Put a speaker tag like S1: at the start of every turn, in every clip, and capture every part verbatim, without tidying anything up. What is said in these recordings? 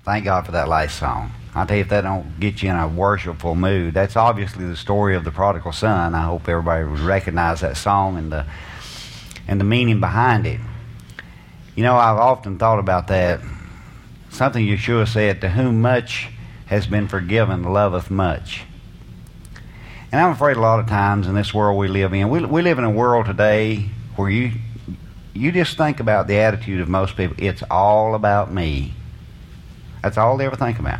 S1: Thank God for that last song. I'll tell you, if that don't get you in a worshipful mood, that's obviously the story of the prodigal son. I hope everybody would recognize that song and the and the meaning behind it. You know, I've often thought about that. Something Yeshua said, "To whom much has been forgiven, loveth much." And I'm afraid a lot of times in this world we live in, we, we live in a world today where you you just think about the attitude of most people. It's all about me. That's all they ever think about.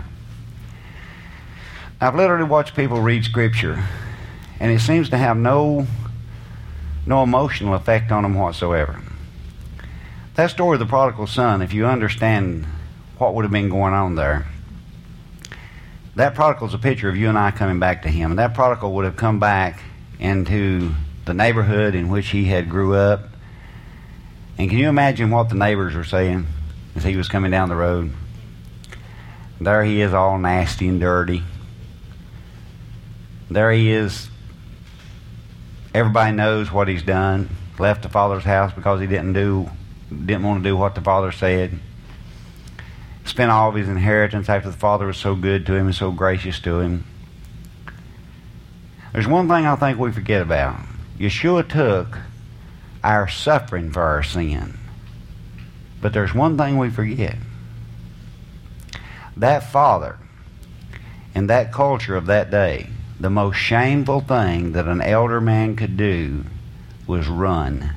S1: I've literally watched people read Scripture, and it seems to have no no emotional effect on them whatsoever. That story of the prodigal son, if you understand what would have been going on there, that prodigal is a picture of you and I coming back to him. And that prodigal would have come back into the neighborhood in which he had grew up. And can you imagine what the neighbors were saying as he was coming down the road? There he is, all nasty and dirty. There he is. Everybody knows what he's done. Left the father's house because he didn't do, didn't want to do what the father said. Spent all of his inheritance after the father was so good to him and so gracious to him. There's one thing I think we forget about. Yeshua took our suffering for our sin. But there's one thing we forget. That father, in that culture of that day, the most shameful thing that an elder man could do was run.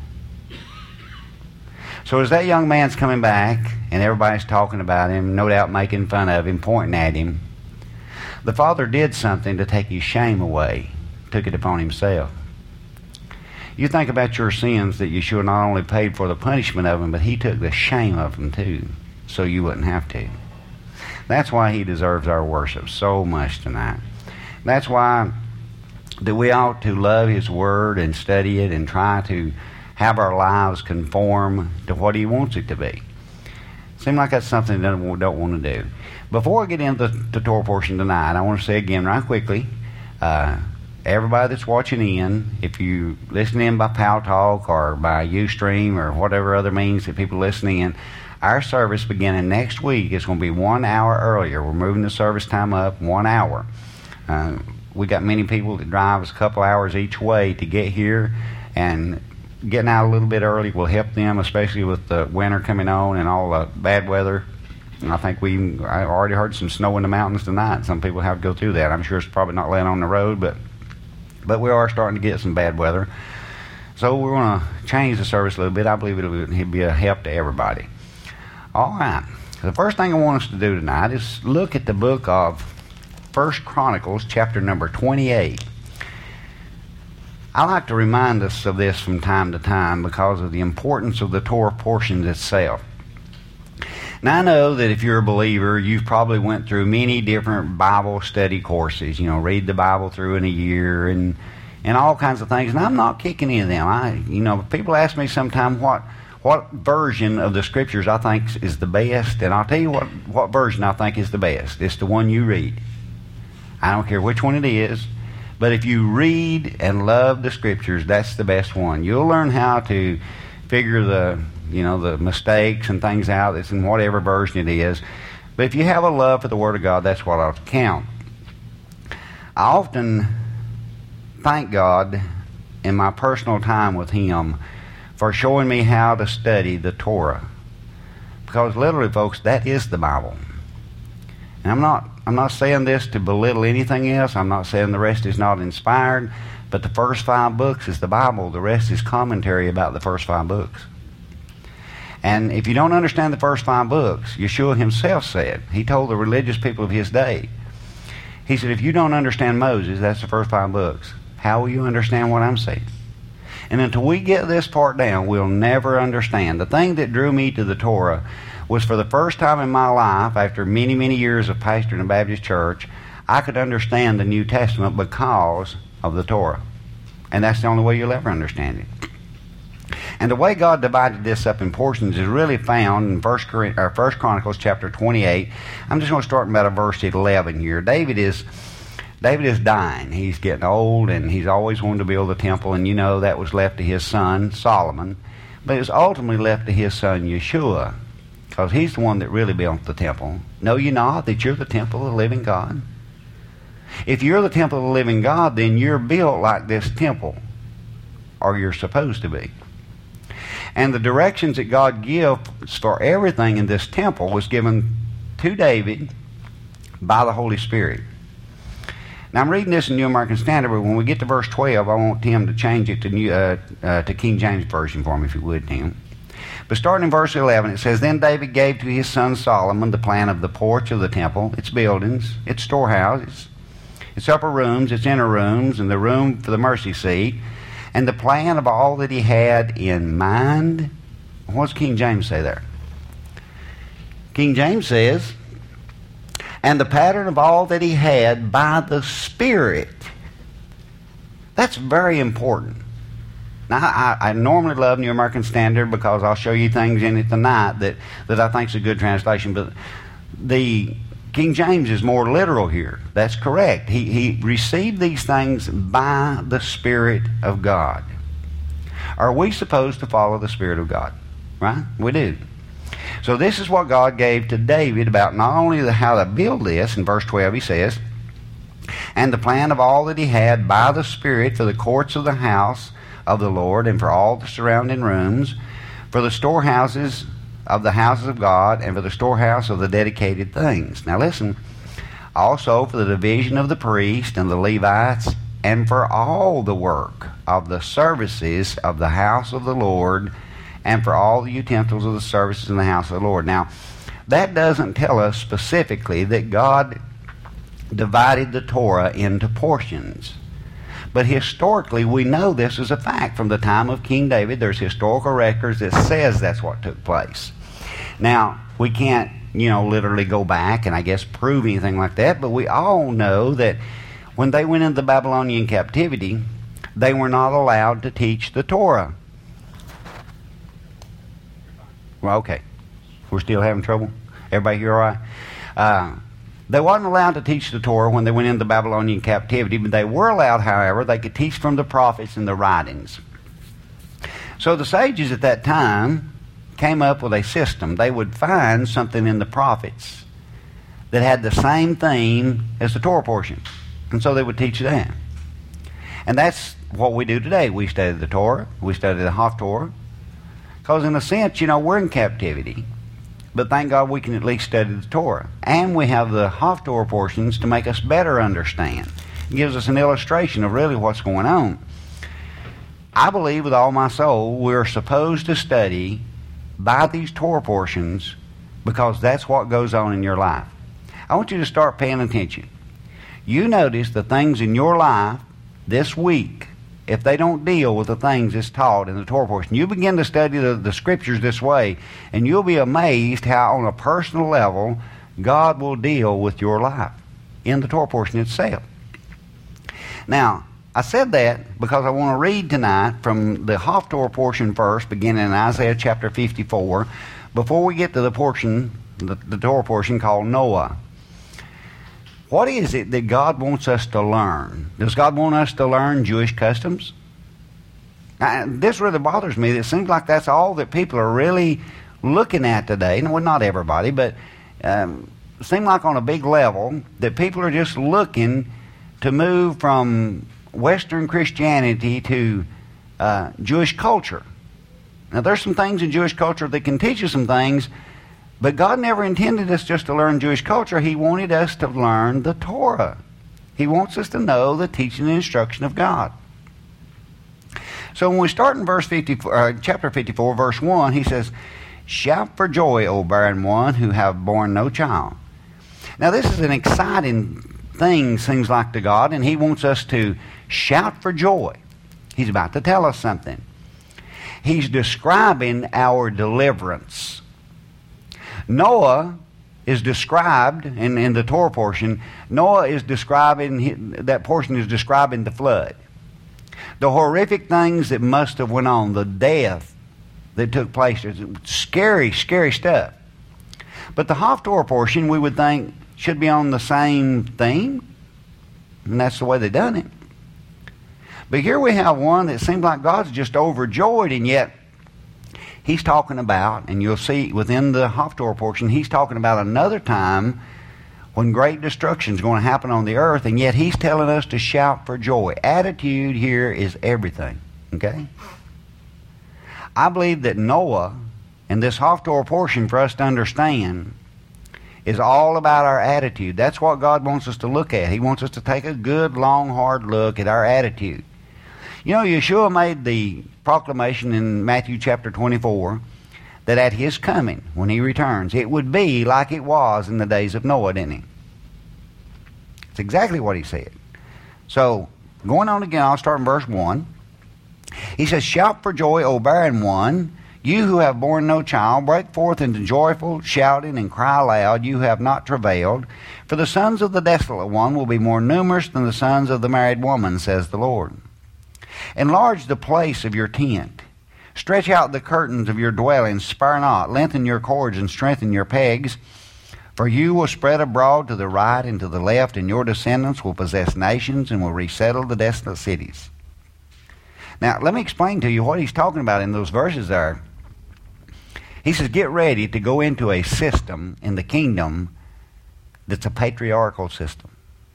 S1: So as that young man's coming back, and everybody's talking about him, no doubt making fun of him, pointing at him, the father did something to take his shame away, took it upon himself. You think about your sins, that Yeshua not only paid for the punishment of them, but he took the shame of them too, so you wouldn't have to. That's why he deserves our worship so much tonight. That's why that we ought to love his word and study it and try to have our lives conform to what he wants it to be. Seems like that's something that we don't want to do. Before I get into the Torah portion tonight, I want to say again right quickly, uh, everybody that's watching in, if you listen in by Pal Talk or by Ustream or whatever other means that people listen in, our service beginning next week is going to be one hour earlier. We're moving the service time up one hour. Uh, we got many people that drive us a couple hours each way to get here, and getting out a little bit early will help them, especially with the winter coming on and all the bad weather. And I think we I already heard some snow in the mountains tonight. Some people have to go through that. I'm sure it's probably not laying on the road, but but we are starting to get some bad weather. So we're going to change the service a little bit. I believe it'll be a help to everybody. All right. The first thing I want us to do tonight is look at the book of First Chronicles, chapter number twenty-eight. I like to remind us of this from time to time because of the importance of the Torah portions itself. Now, I know that if you're a believer, you've probably went through many different Bible study courses. You know, read the Bible through in a year and and all kinds of things. And I'm not kicking any of them. I, you know, people ask me sometime what what version of the Scriptures I think is the best, and I'll tell you what what version I think is the best. It's the one you read. I don't care which one it is. But if you read and love the Scriptures, that's the best one. You'll learn how to figure the, you know, the mistakes and things out that's in whatever version it is. But if you have a love for the Word of God, that's what ought to count. I often thank God in my personal time with Him for showing me how to study the Torah. Because literally, folks, that is the Bible. And I'm not I'm not saying this to belittle anything else. I'm not saying the rest is not inspired. But the first five books is the Bible. The rest is commentary about the first five books. And if you don't understand the first five books, Yeshua himself said, he told the religious people of his day, he said, if you don't understand Moses, that's the first five books, how will you understand what I'm saying? And until we get this part down, we'll never understand. The thing that drew me to the Torah was, for the first time in my life, after many, many years of pastoring a Baptist church, I could understand the New Testament because of the Torah. And that's the only way you'll ever understand it. And the way God divided this up in portions is really found in First Chronicles chapter twenty-eight. I'm just going to start about verse eleven here. David is David is dying. He's getting old, and he's always wanted to build a temple, and you know that was left to his son Solomon. But it was ultimately left to his son Yeshua. because he's the one that really built the temple. Know ye not that you're the temple of the living God? If you're the temple of the living God, then you're built like this temple, or you're supposed to be. And the directions that God gives for everything in this temple was given to David by the Holy Spirit. Now, I'm reading this in New American Standard, but when we get to verse twelve, I want Tim to change it to, New, uh, uh, to King James Version for me, if you would, Tim. But starting in verse eleven, it says, Then David gave to his son Solomon the plan of the porch of the temple, its buildings, its storehouses, its upper rooms, its inner rooms, and the room for the mercy seat, and the plan of all that he had in mind. What does King James say there? King James says, and the pattern of all that he had by the Spirit. That's very important. Now, I, I normally love New American Standard because I'll show you things in it tonight that, that I think is a good translation, but the King James is more literal here. That's correct. He, he received these things by the Spirit of God. Are we supposed to follow the Spirit of God? Right? We do. So this is what God gave to David about not only the, how to build this. In verse twelve he says, and the plan of all that he had by the Spirit for the courts of the house of the Lord, and for all the surrounding rooms, for the storehouses of the houses of God, and for the storehouse of the dedicated things. Now listen, also for the division of the priest and the Levites, and for all the work of the services of the house of the Lord, and for all the utensils of the services in the house of the Lord. Now, that doesn't tell us specifically that God divided the Torah into portions. But historically, we know this is a fact. From the time of King David, there's historical records that says that's what took place. Now, we can't, you know, literally go back and I guess prove anything like that, but we all know that when they went into the Babylonian captivity, they were not allowed to teach the Torah. Well, okay. We're still having trouble? Everybody here all right? Uh, they wasn't allowed to teach the Torah when they went into Babylonian captivity, but they were allowed, however, they could teach from the prophets and the writings. So the sages at that time came up with a system. They would find something in the prophets that had the same theme as the Torah portion. And so they would teach that. And that's what we do today. We study the Torah. We study the Haftorah. Because in a sense, you know, we're in captivity. But thank God we can at least study the Torah. And we have the Haftorah portions to make us better understand. It gives us an illustration of really what's going on. I believe with all my soul we're supposed to study by these Torah portions because that's what goes on in your life. I want you to start paying attention. You notice the things in your life this week, if they don't deal with the things that's taught in the Torah portion. You begin to study the, the Scriptures this way, and you'll be amazed how on a personal level God will deal with your life in the Torah portion itself. Now, I said that because I want to read tonight from the Haftorah portion first, beginning in Isaiah chapter fifty-four, before we get to the portion, the, the Torah portion called Noah. What is it that God wants us to learn? Does God want us to learn Jewish customs? Now, this really bothers me. It seems like that's all that people are really looking at today. Well, not everybody, but um, it seems like on a big level that people are just looking to move from Western Christianity to uh, Jewish culture. Now, there's some things in Jewish culture that can teach us some things, but God never intended us just to learn Jewish culture. He wanted us to learn the Torah. He wants us to know the teaching and instruction of God. So when we start in verse fifty-four, uh, chapter fifty-four, verse one, he says, "Shout for joy, O barren one who have borne no child." Now this is an exciting thing, seems like, to God, and He wants us to shout for joy. He's about to tell us something. He's describing our deliverance. Noah is described, in, in the Torah portion, Noah is describing, that portion is describing the flood. The horrific things that must have went on, the death that took place, scary, scary stuff. But the Haftorah portion, we would think, should be on the same theme, and that's the way they've done it. But here we have one that seems like God's just overjoyed, and yet he's talking about, and you'll see within the Haftorah portion, he's talking about another time when great destruction is going to happen on the earth, and yet he's telling us to shout for joy. Attitude here is everything, okay? I believe that Noah, and this Haftorah portion for us to understand, is all about our attitude. That's what God wants us to look at. He wants us to take a good, long, hard look at our attitude. You know, Yeshua made the proclamation in Matthew chapter twenty-four that at his coming, when he returns, it would be like it was in the days of Noah, didn't he? It's exactly what he said. So, going on again, I'll start in verse one. He says, "Shout for joy, O barren one, you who have borne no child, break forth into joyful shouting and cry aloud, you who have not travailed. For the sons of the desolate one will be more numerous than the sons of the married woman, says the Lord. Enlarge the place of your tent. Stretch out the curtains of your dwelling, spare not. Lengthen your cords and strengthen your pegs. For you will spread abroad to the right and to the left, and your descendants will possess nations and will resettle the desolate cities." Now, let me explain to you what he's talking about in those verses there. He says, get ready to go into a system in the kingdom that's a patriarchal system.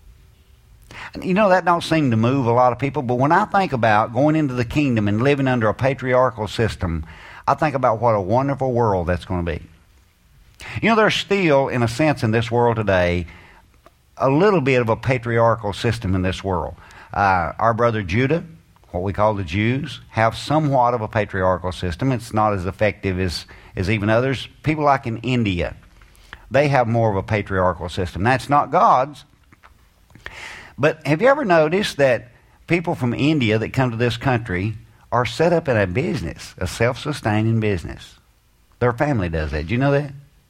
S1: And you know, that don't seem to move a lot of people, but when I think about going into the kingdom and living under a patriarchal system, I think about what a wonderful world that's going to be. You know, there's still, in a sense, in this world today, a little bit of a patriarchal system in this world. Uh, our brother Judah, what we call the Jews, have somewhat of a patriarchal system. It's not as effective as, as even others. People like in India, they have more of a patriarchal system. That's not God's. But have you ever noticed that people from India that come to this country are set up in a business, a self-sustaining business? Their family does that. Do you know that?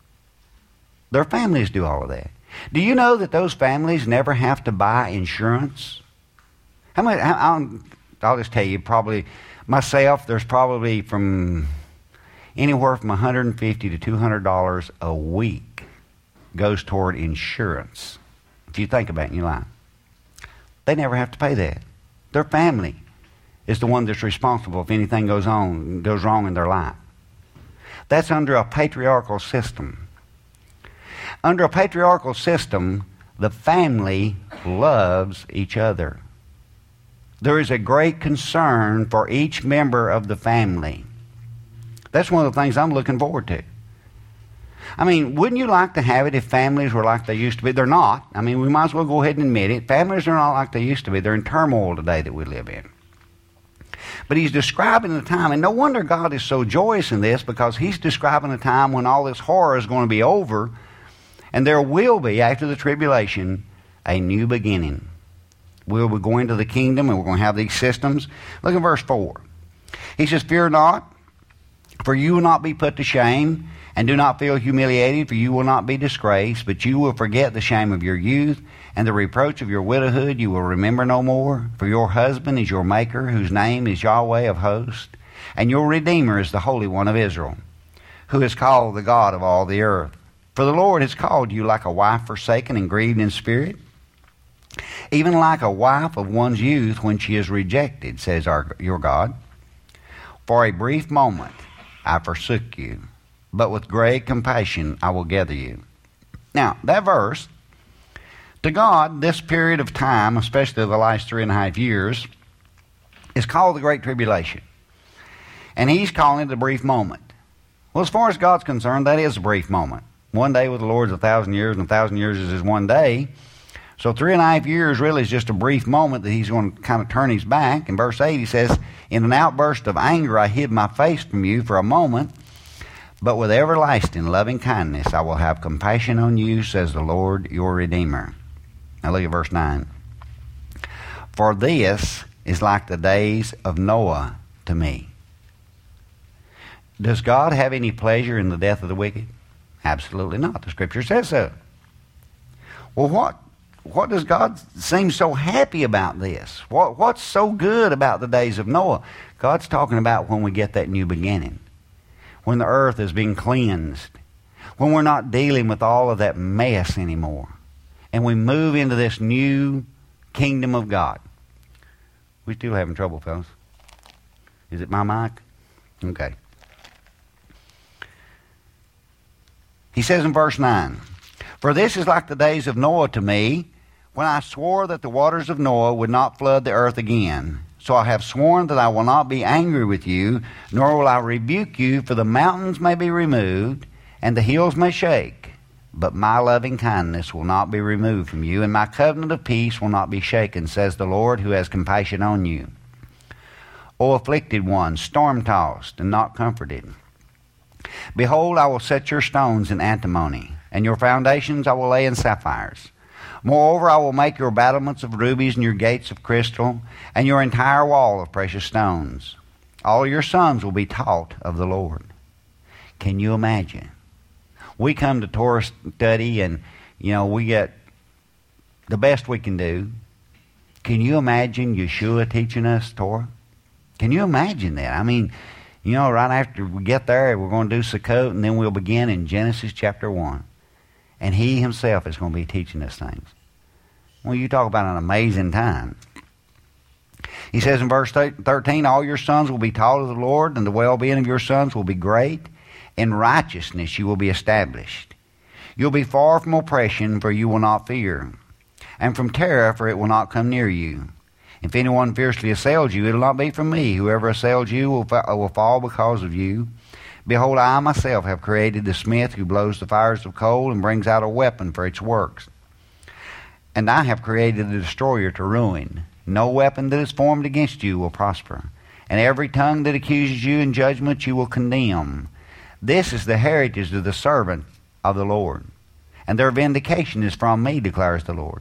S1: Their families do all of that. Do you know that those families never have to buy insurance? How much? How, I'll just tell you, probably myself, there's probably from anywhere from one hundred fifty dollars to two hundred dollars a week goes toward insurance. If you think about it in your life. They never have to pay that. Their family is the one that's responsible if anything goes on, goes wrong in their life. That's under a patriarchal system. Under a patriarchal system, the family loves each other. There is a great concern for each member of the family. That's one of the things I'm looking forward to. I mean, wouldn't you like to have it if families were like they used to be? They're not. I mean, we might as well go ahead and admit it. Families are not like they used to be. They're in turmoil today that we live in. But he's describing the time, and no wonder God is so joyous in this, because he's describing a time when all this horror is going to be over, and there will be, after the tribulation, a new beginning. We'll be going to the kingdom, and we're going to have these systems. Look at verse four. He says, "Fear not, for you will not be put to shame, and do not feel humiliated, for you will not be disgraced, but you will forget the shame of your youth, and the reproach of your widowhood you will remember no more. For your husband is your maker, whose name is Yahweh of hosts, and your Redeemer is the Holy One of Israel, who is called the God of all the earth. For the Lord has called you like a wife forsaken and grieved in spirit, even like a wife of one's youth when she is rejected, says our, your God. For a brief moment I forsook you, but with great compassion I will gather you." Now, that verse, to God, this period of time, especially the last three and a half years, is called the Great Tribulation. And he's calling it a brief moment. Well, as far as God's concerned, that is a brief moment. One day with the Lord is a thousand years, and a thousand years is one day. So three and a half years really is just a brief moment that he's going to kind of turn his back. In verse eight, he says, "In an outburst of anger I hid my face from you for a moment, but with everlasting loving kindness I will have compassion on you, says the Lord your Redeemer." Now look at verse nine. "For this is like the days of Noah to me." Does God have any pleasure in the death of the wicked? Absolutely not. The Scripture says so. Well, what, what does God seem so happy about this? What, what's so good about the days of Noah? God's talking about when we get that new beginning. When the earth is being cleansed, when we're not dealing with all of that mess anymore, and we move into this new kingdom of God. We still having trouble, fellas. Is it my mic? Okay. He says in verse nine, "For this is like the days of Noah to me, when I swore that the waters of Noah would not flood the earth again. So I have sworn that I will not be angry with you, nor will I rebuke you, for the mountains may be removed, and the hills may shake. But my loving kindness will not be removed from you, and my covenant of peace will not be shaken, says the Lord, who has compassion on you. O afflicted one, storm-tossed and not comforted. Behold, I will set your stones in antimony, and your foundations I will lay in sapphires. Moreover, I will make your battlements of rubies and your gates of crystal, and your entire wall of precious stones. All your sons will be taught of the Lord." Can you imagine? We come to Torah study and, you know, we get the best we can do. Can you imagine Yeshua teaching us Torah? Can you imagine that? I mean, you know, right after we get there, we're going to do Sukkot, and then we'll begin in Genesis chapter one. And he himself is going to be teaching us things. Well, you talk about an amazing time. He says in verse thirteen, "All your sons will be taught of the Lord, and the well-being of your sons will be great. In righteousness you will be established. You'll be far from oppression, for you will not fear, and from terror, for it will not come near you. If anyone fiercely assails you, it will not be from me. Whoever assails you will, fa- will fall because of you. Behold, I myself have created the smith who blows the fires of coal and brings out a weapon for its works. And I have created the destroyer to ruin. No weapon that is formed against you will prosper, and every tongue that accuses you in judgment you will condemn. This is the heritage of the servant of the Lord, and their vindication is from me, declares the Lord.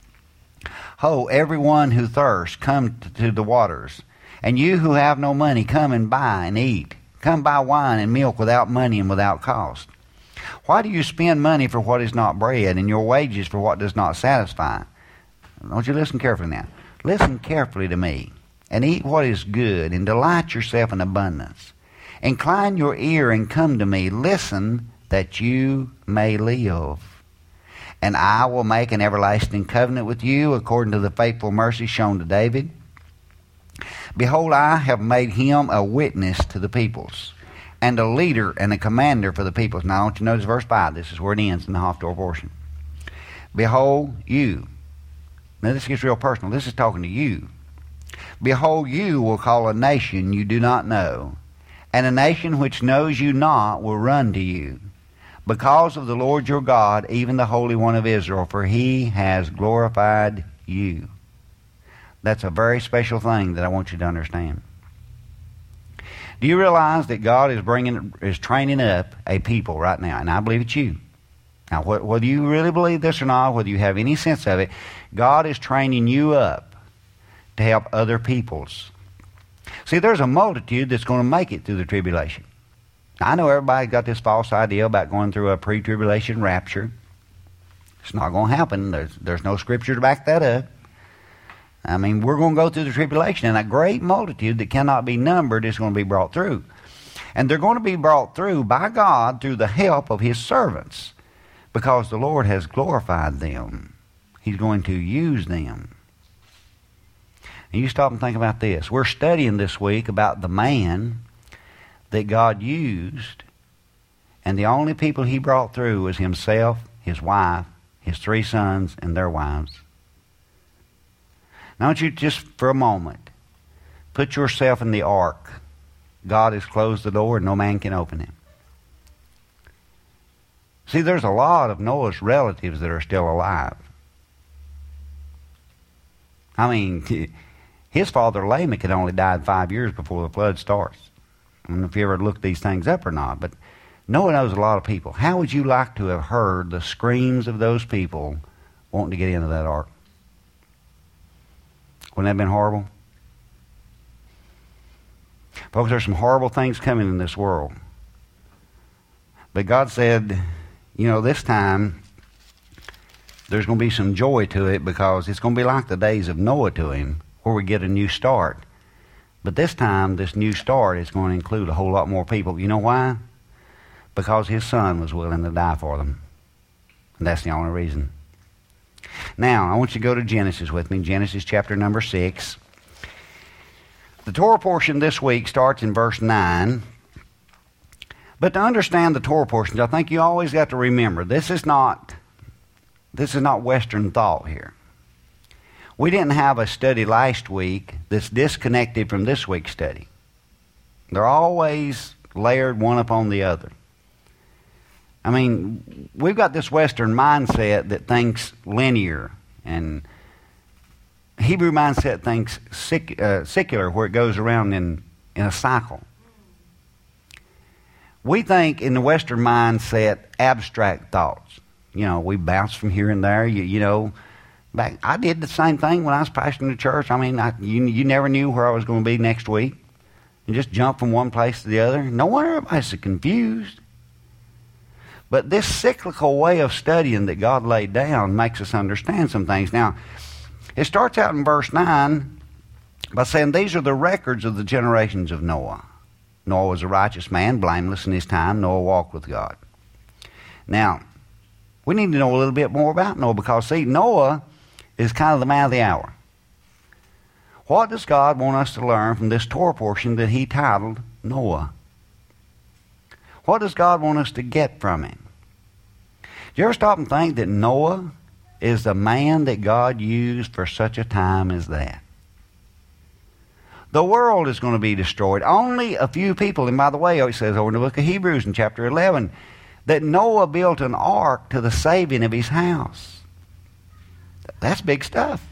S1: Ho, everyone who thirsts, come to the waters, and you who have no money, come and buy and eat. Come buy wine and milk without money and without cost. Why do you spend money for what is not bread, and your wages for what does not satisfy?" Don't you listen carefully now. Listen carefully to me, and eat what is good, and delight yourself in abundance. Incline your ear and come to me. Listen, that you may live. And I will make an everlasting covenant with you, according to the faithful mercy shown to David. Behold, I have made him a witness to the peoples, and a leader and a commander for the peoples. Now I want you to notice verse five. This is where it ends in the Haftorah portion. Behold, you. Now this gets real personal. This is talking to you. Behold, you will call a nation you do not know, and a nation which knows you not will run to you, because of the Lord your God, even the Holy One of Israel, for he has glorified you. That's a very special thing that I want you to understand. Do you realize that God is bringing, is training up a people right now? And I believe it's you. Now, whether you really believe this or not, whether you have any sense of it, God is training you up to help other peoples. See, there's a multitude that's going to make it through the tribulation. I know everybody's got this false idea about going through a pre-tribulation rapture. It's not going to happen. There's, there's no scripture to back that up. I mean, we're going to go through the tribulation, and a great multitude that cannot be numbered is going to be brought through. And they're going to be brought through by God through the help of his servants, because the Lord has glorified them. He's going to use them. And you stop and think about this. We're studying this week about the man that God used, and the only people he brought through was himself, his wife, his three sons, and their wives. Now I want you just for a moment, put yourself in the ark. God has closed the door and no man can open it. See, there's a lot of Noah's relatives that are still alive. I mean, his father Lamech had only died five years before the flood starts. I don't know if you ever looked these things up or not, but Noah knows a lot of people. How would you like to have heard the screams of those people wanting to get into that ark? Wouldn't that have been horrible? Folks, there's some horrible things coming in this world. But God said, you know, this time there's going to be some joy to it, because it's going to be like the days of Noah to him, where we get a new start. But this time, this new start is going to include a whole lot more people. You know why? Because his son was willing to die for them. And that's the only reason. Now, I want you to go to Genesis with me, Genesis chapter number six. The Torah portion this week starts in verse nine. But to understand the Torah portions, I think you always got to remember, this is not, this is not Western thought here. We didn't have a study last week that's disconnected from this week's study. They're always layered one upon the other. I mean, we've got this Western mindset that thinks linear, and Hebrew mindset thinks sec, uh, secular, where it goes around in, in a cycle. We think in the Western mindset abstract thoughts. You know, we bounce from here and there. You, you know, back I did the same thing when I was pastoring the church. I mean, I, you, you never knew where I was going to be next week. You just jump from one place to the other. No wonder everybody's so confused. But this cyclical way of studying that God laid down makes us understand some things. Now, it starts out in verse nine by saying, these are the records of the generations of Noah. Noah was a righteous man, blameless in his time. Noah walked with God. Now, we need to know a little bit more about Noah because, see, Noah is kind of the man of the hour. What does God want us to learn from this Torah portion that he titled Noah? What does God want us to get from him? Do you ever stop and think that Noah is the man that God used for such a time as that? The world is going to be destroyed. Only a few people, and by the way, it says over in the book of Hebrews in chapter eleven, that Noah built an ark to the saving of his house. That's big stuff.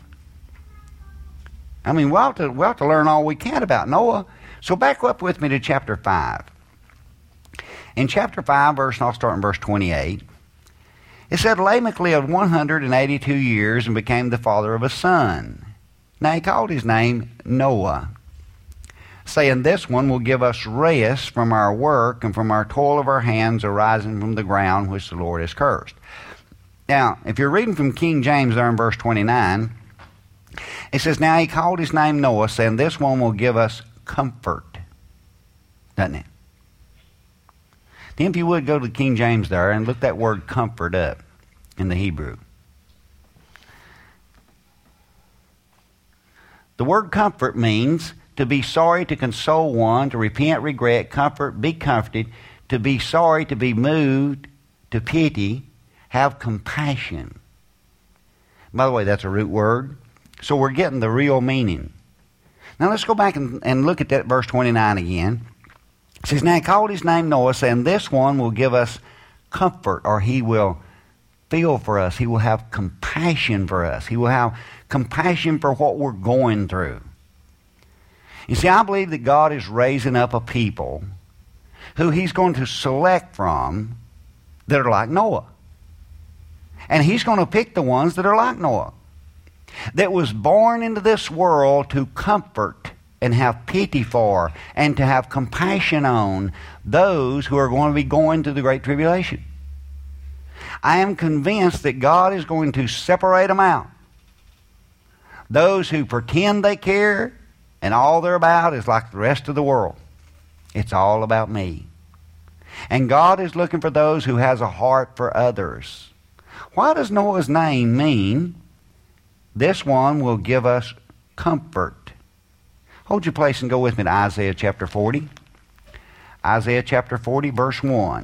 S1: I mean, we'll have to, we'll have to learn all we can about Noah. So back up with me to chapter five. In chapter five, verse, and I'll start in verse twenty-eight, it said, Lamech lived one hundred eighty-two years and became the father of a son. Now he called his name Noah, saying, this one will give us rest from our work and from our toil of our hands arising from the ground which the Lord has cursed. Now, if you're reading from King James there in verse twenty-nine, it says, now he called his name Noah, saying, this one will give us comfort. Doesn't it? Then if you would, go to the King James there and look that word comfort up in the Hebrew. The word comfort means to be sorry, to console one, to repent, regret, comfort, be comforted, to be sorry, to be moved, to pity, have compassion. By the way, that's a root word. So we're getting the real meaning. Now let's go back and, and look at that verse twenty-nine again. It says, now he called his name Noah, saying, this one will give us comfort, or he will feel for us. He will have compassion for us. He will have compassion for what we're going through. You see, I believe that God is raising up a people who he's going to select from that are like Noah. And he's going to pick the ones that are like Noah, that was born into this world to comfort and have pity for and to have compassion on those who are going to be going through the Great Tribulation. I am convinced that God is going to separate them out. Those who pretend they care and all they're about is like the rest of the world. It's all about me. And God is looking for those who has a heart for others. Why does Noah's name mean this one will give us comfort? Hold your place and go with me to Isaiah chapter forty. Isaiah chapter forty, verse one.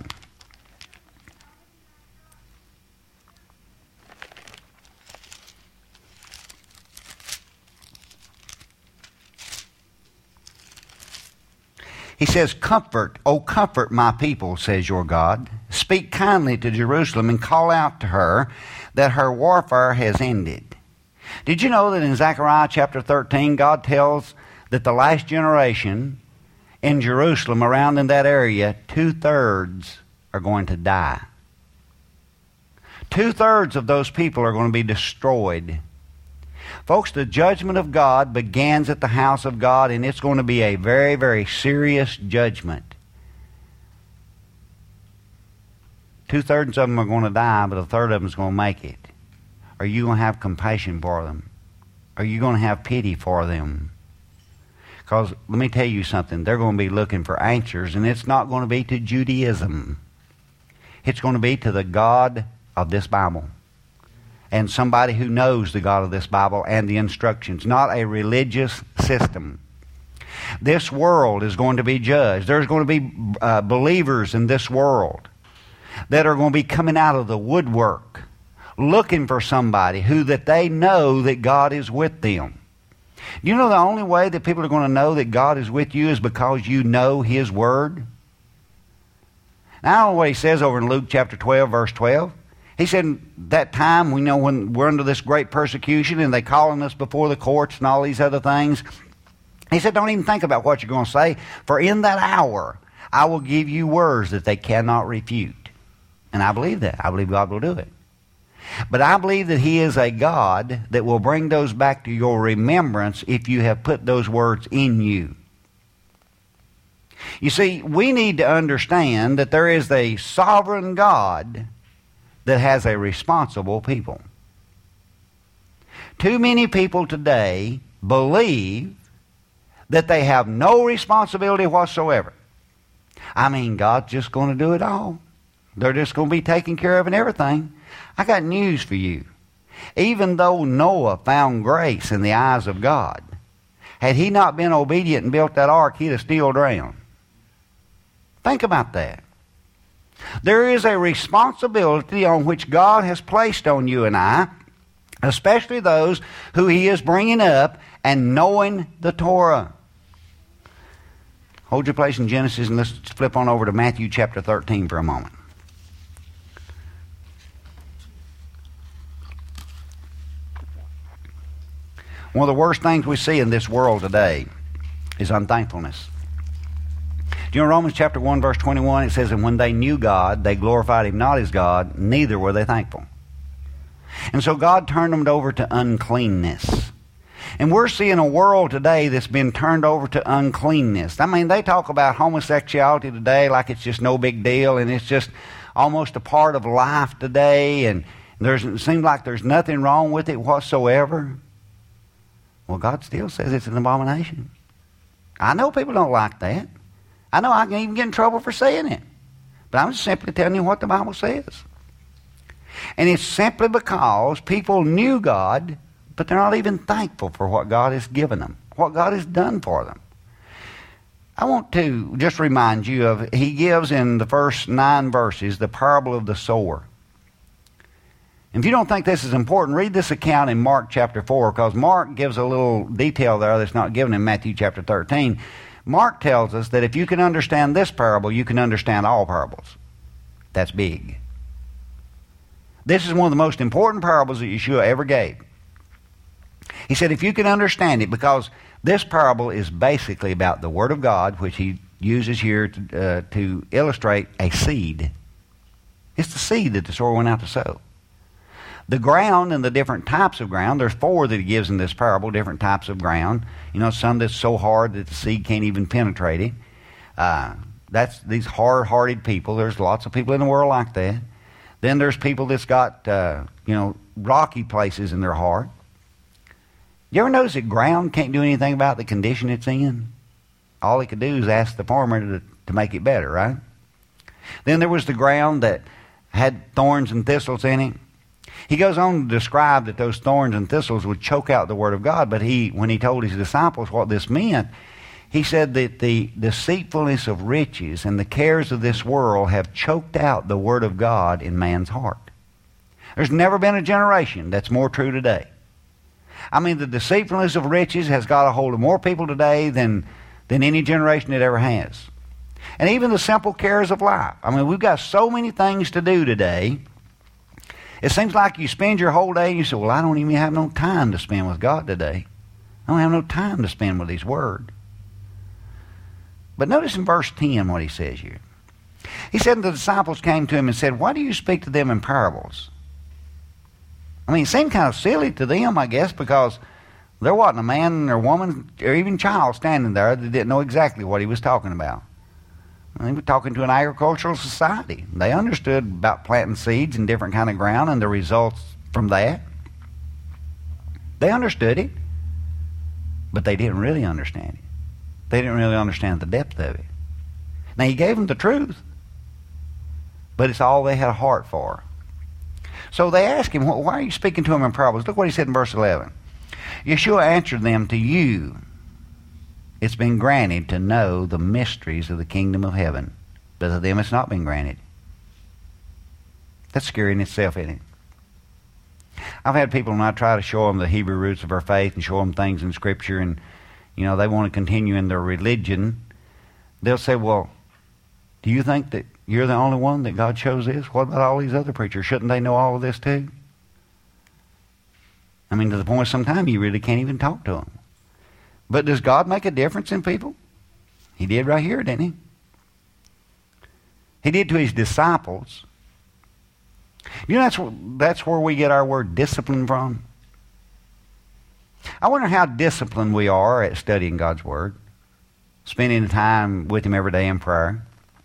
S1: He says, comfort, O comfort my people, says your God. Speak kindly to Jerusalem and call out to her that her warfare has ended. Did you know that in Zechariah chapter thirteen, God tells that the last generation in Jerusalem, around in that area, two-thirds are going to die. Two-thirds of those people are going to be destroyed. Folks, the judgment of God begins at the house of God, and it's going to be a very, very serious judgment. Two-thirds of them are going to die, but a third of them is going to make it. Are you going to have compassion for them? Are you going to have pity for them? Because let me tell you something, they're going to be looking for answers, and it's not going to be to Judaism. It's going to be to the God of this Bible. And somebody who knows the God of this Bible and the instructions, not a religious system. This world is going to be judged. There's going to be uh, believers in this world that are going to be coming out of the woodwork looking for somebody who that they know that God is with them. You know the only way that people are going to know that God is with you is because you know His Word? Now, I don't know what He says over in Luke chapter twelve, verse twelve. He said, that time, we know when we're under this great persecution and they calling us before the courts and all these other things. He said, don't even think about what you're going to say, for in that hour I will give you words that they cannot refute. And I believe that. I believe God will do it. But I believe that He is a God that will bring those back to your remembrance if you have put those words in you. You see, we need to understand that there is a sovereign God that has a responsible people. Too many people today believe that they have no responsibility whatsoever. I mean, God's just going to do it all. They're just going to be taken care of and everything. I got news for you. Even though Noah found grace in the eyes of God, had he not been obedient and built that ark, he'd have still drowned. Think about that. There is a responsibility on which God has placed on you and I, especially those who He is bringing up and knowing the Torah. Hold your place in Genesis and let's flip on over to Matthew chapter thirteen for a moment. One of the worst things we see in this world today is unthankfulness. Do you know Romans chapter one verse twenty-one, it says, and when they knew God, they glorified Him not as God, neither were they thankful. And so God turned them over to uncleanness. And we're seeing a world today that's been turned over to uncleanness. I mean, they talk about homosexuality today like it's just no big deal, and it's just almost a part of life today, and there's, it seems like there's nothing wrong with it whatsoever. Well, God still says it's an abomination. I know people don't like that. I know I can even get in trouble for saying it. But I'm just simply telling you what the Bible says. And it's simply because people knew God, but they're not even thankful for what God has given them, what God has done for them. I want to just remind you of, He gives in the first nine verses the parable of the sower. And if you don't think this is important, read this account in Mark chapter four, because Mark gives a little detail there that's not given in Matthew chapter thirteen. Mark tells us that if you can understand this parable, you can understand all parables. That's big. This is one of the most important parables that Yeshua ever gave. He said if you can understand it, because this parable is basically about the Word of God, which He uses here to, uh, to illustrate a seed. It's the seed that the sower went out to sow. The ground and the different types of ground, there's four that He gives in this parable, different types of ground. You know, some that's so hard that the seed can't even penetrate it. Uh, that's these hard-hearted people. There's lots of people in the world like that. Then there's people that's got, uh, you know, rocky places in their heart. You ever notice that ground can't do anything about the condition it's in? All he could do is ask the farmer to, to make it better, right? Then there was the ground that had thorns and thistles in it. He goes on to describe that those thorns and thistles would choke out the Word of God, but he, when he told his disciples what this meant, he said that the deceitfulness of riches and the cares of this world have choked out the Word of God in man's heart. There's never been a generation that's more true today. I mean, the deceitfulness of riches has got a hold of more people today than, than any generation it ever has. And even the simple cares of life. I mean, we've got so many things to do today. It seems like you spend your whole day and you say, well, I don't even have no time to spend with God today. I don't have no time to spend with His Word. But notice in verse ten what He says here. He said, the disciples came to Him and said, why do you speak to them in parables? I mean, it seemed kind of silly to them, I guess, because there wasn't a man or woman or even child standing there that didn't know exactly what He was talking about. He was talking to an agricultural society. They understood about planting seeds in different kind of ground and the results from that. They understood it, but they didn't really understand it. They didn't really understand the depth of it. Now, He gave them the truth, but it's all they had a heart for. So they asked Him, why are you speaking to them in parables? Look what He said in verse eleven. Yeshua answered them, to you it's been granted to know the mysteries of the kingdom of heaven, but to them it's not been granted. That's scary in itself, isn't it? I've had people, when I try to show them the Hebrew roots of our faith and show them things in Scripture, and you know they want to continue in their religion, they'll say, well, do you think that you're the only one that God chose this? What about all these other preachers? Shouldn't they know all of this too? I mean, to the point sometimes you really can't even talk to them. But does God make a difference in people? He did right here, didn't he? He did to his disciples. You know, that's, that's where we get our word discipline from. I wonder how disciplined we are at studying God's Word, spending time with Him every day in prayer.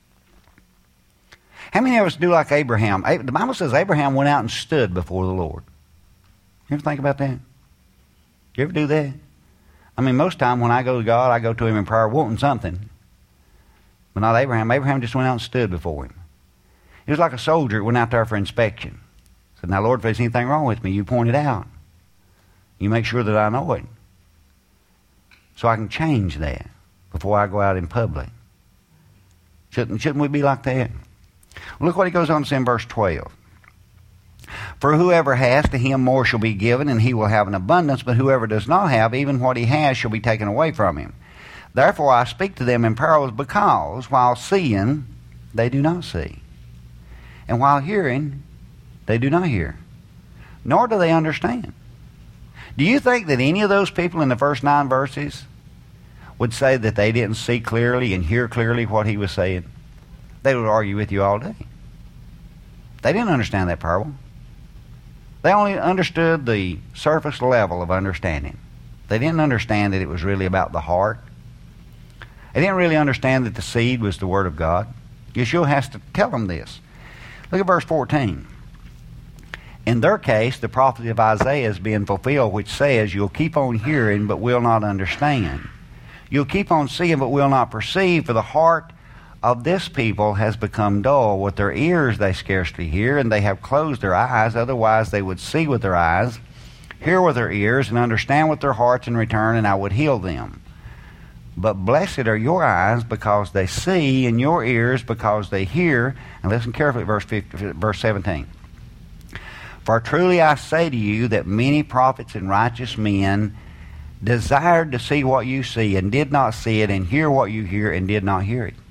S1: How many of us do like Abraham? The Bible says Abraham went out and stood before the Lord. You ever think about that? You ever do that? I mean, most time when I go to God, I go to Him in prayer wanting something. But not Abraham. Abraham just went out and stood before Him. He was like a soldier that went out there for inspection. Said, now, Lord, if there's anything wrong with me, you point it out. You make sure that I know it. So I can change that before I go out in public. Shouldn't, shouldn't we be like that? Well, look what he goes on to say in verse twelve. For whoever has, to him more shall be given, and he will have an abundance. But whoever does not have, even what he has shall be taken away from him. Therefore I speak to them in parables, because while seeing, they do not see. And while hearing, they do not hear. Nor do they understand. Do you think that any of those people in the first nine verses would say that they didn't see clearly and hear clearly what he was saying? They would argue with you all day. They didn't understand that parable. They only understood the surface level of understanding. They didn't understand that it was really about the heart. They didn't really understand that the seed was the Word of God. Yeshua has to tell them this. Look at verse fourteen. In their case, the prophecy of Isaiah is being fulfilled, which says, you'll keep on hearing, but will not understand. You'll keep on seeing, but will not perceive, for the heart of this people has become dull. With their ears they scarcely hear, and they have closed their eyes. Otherwise they would see with their eyes, hear with their ears, and understand with their hearts in return, and I would heal them. But blessed are your eyes because they see, and your ears because they hear. And listen carefully at verse, fifty, verse seventeen. For truly I say to you that many prophets and righteous men desired to see what you see, and did not see it, and hear what you hear, and did not hear it.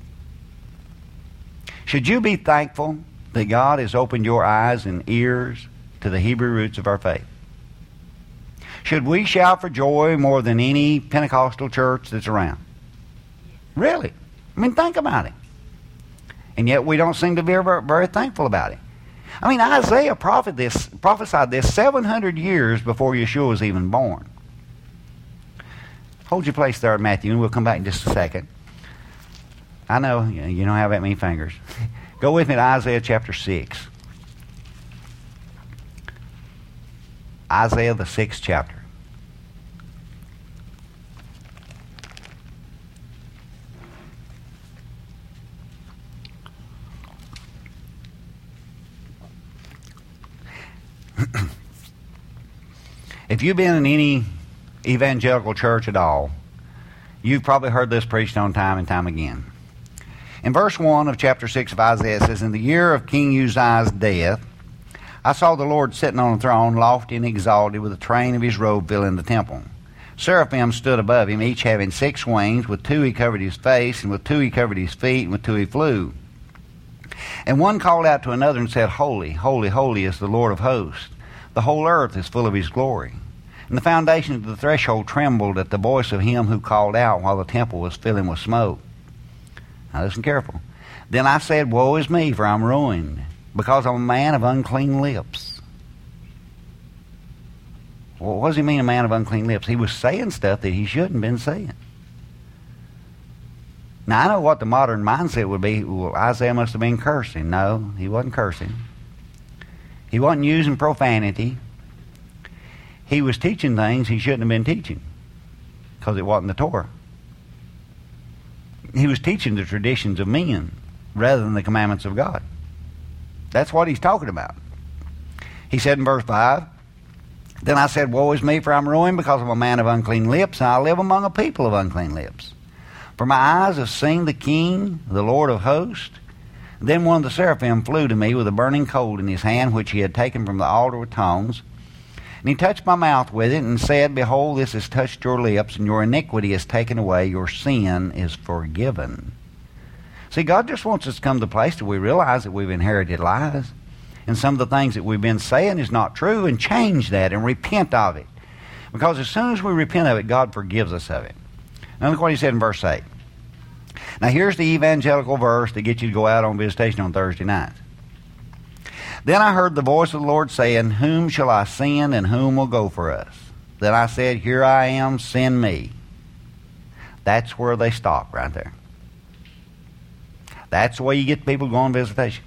S1: Should you be thankful that God has opened your eyes and ears to the Hebrew roots of our faith? Should we shout for joy more than any Pentecostal church that's around? Really? I mean, think about it. And yet we don't seem to be very, very thankful about it. I mean, Isaiah prophet this, prophesied this seven hundred years before Yeshua was even born. Hold your place there, Matthew, and we'll come back in just a second. I know you don't have that many fingers. Go with me to Isaiah chapter six. Isaiah, the sixth chapter. If you've been in any evangelical church at all, you've probably heard this preached on time and time again. In verse one of chapter six of Isaiah, it says, in the year of King Uzziah's death, I saw the Lord sitting on a throne, lofty and exalted, with the train of his robe filling the temple. Seraphim stood above him, each having six wings. With two he covered his face, and with two he covered his feet, and with two he flew. And one called out to another and said, Holy, holy, holy is the Lord of hosts. The whole earth is full of his glory. And the foundations of the threshold trembled at the voice of him who called out, while the temple was filling with smoke. Now listen careful. Then I said, Woe is me, for I'm ruined, because I'm a man of unclean lips. Well, what does he mean, a man of unclean lips? He was saying stuff that he shouldn't have been saying. Now, I know what the modern mindset would be. Well, Isaiah must have been cursing. No, he wasn't cursing. He wasn't using profanity. He was teaching things he shouldn't have been teaching, because it wasn't the Torah. He was teaching the traditions of men rather than the commandments of God. That's what he's talking about. He said in verse five, Then I said, Woe is me, for I'm ruined because of a man of unclean lips, and I live among a people of unclean lips. For my eyes have seen the King, the Lord of hosts. Then one of the seraphim flew to me with a burning coal in his hand, which he had taken from the altar with tongs. And he touched my mouth with it, and said, Behold, this has touched your lips, and your iniquity is taken away, your sin is forgiven. See, God just wants us to come to the place that we realize that we've inherited lies, and some of the things that we've been saying is not true, and change that and repent of it. Because as soon as we repent of it, God forgives us of it. Now look what he said in verse eight. Now here's the evangelical verse that gets you to go out on visitation on Thursday nights. Then I heard the voice of the Lord saying, Whom shall I send, and whom will go for us? Then I said, Here I am, send me. That's where they stop right there. That's the way you get people to go on visitation.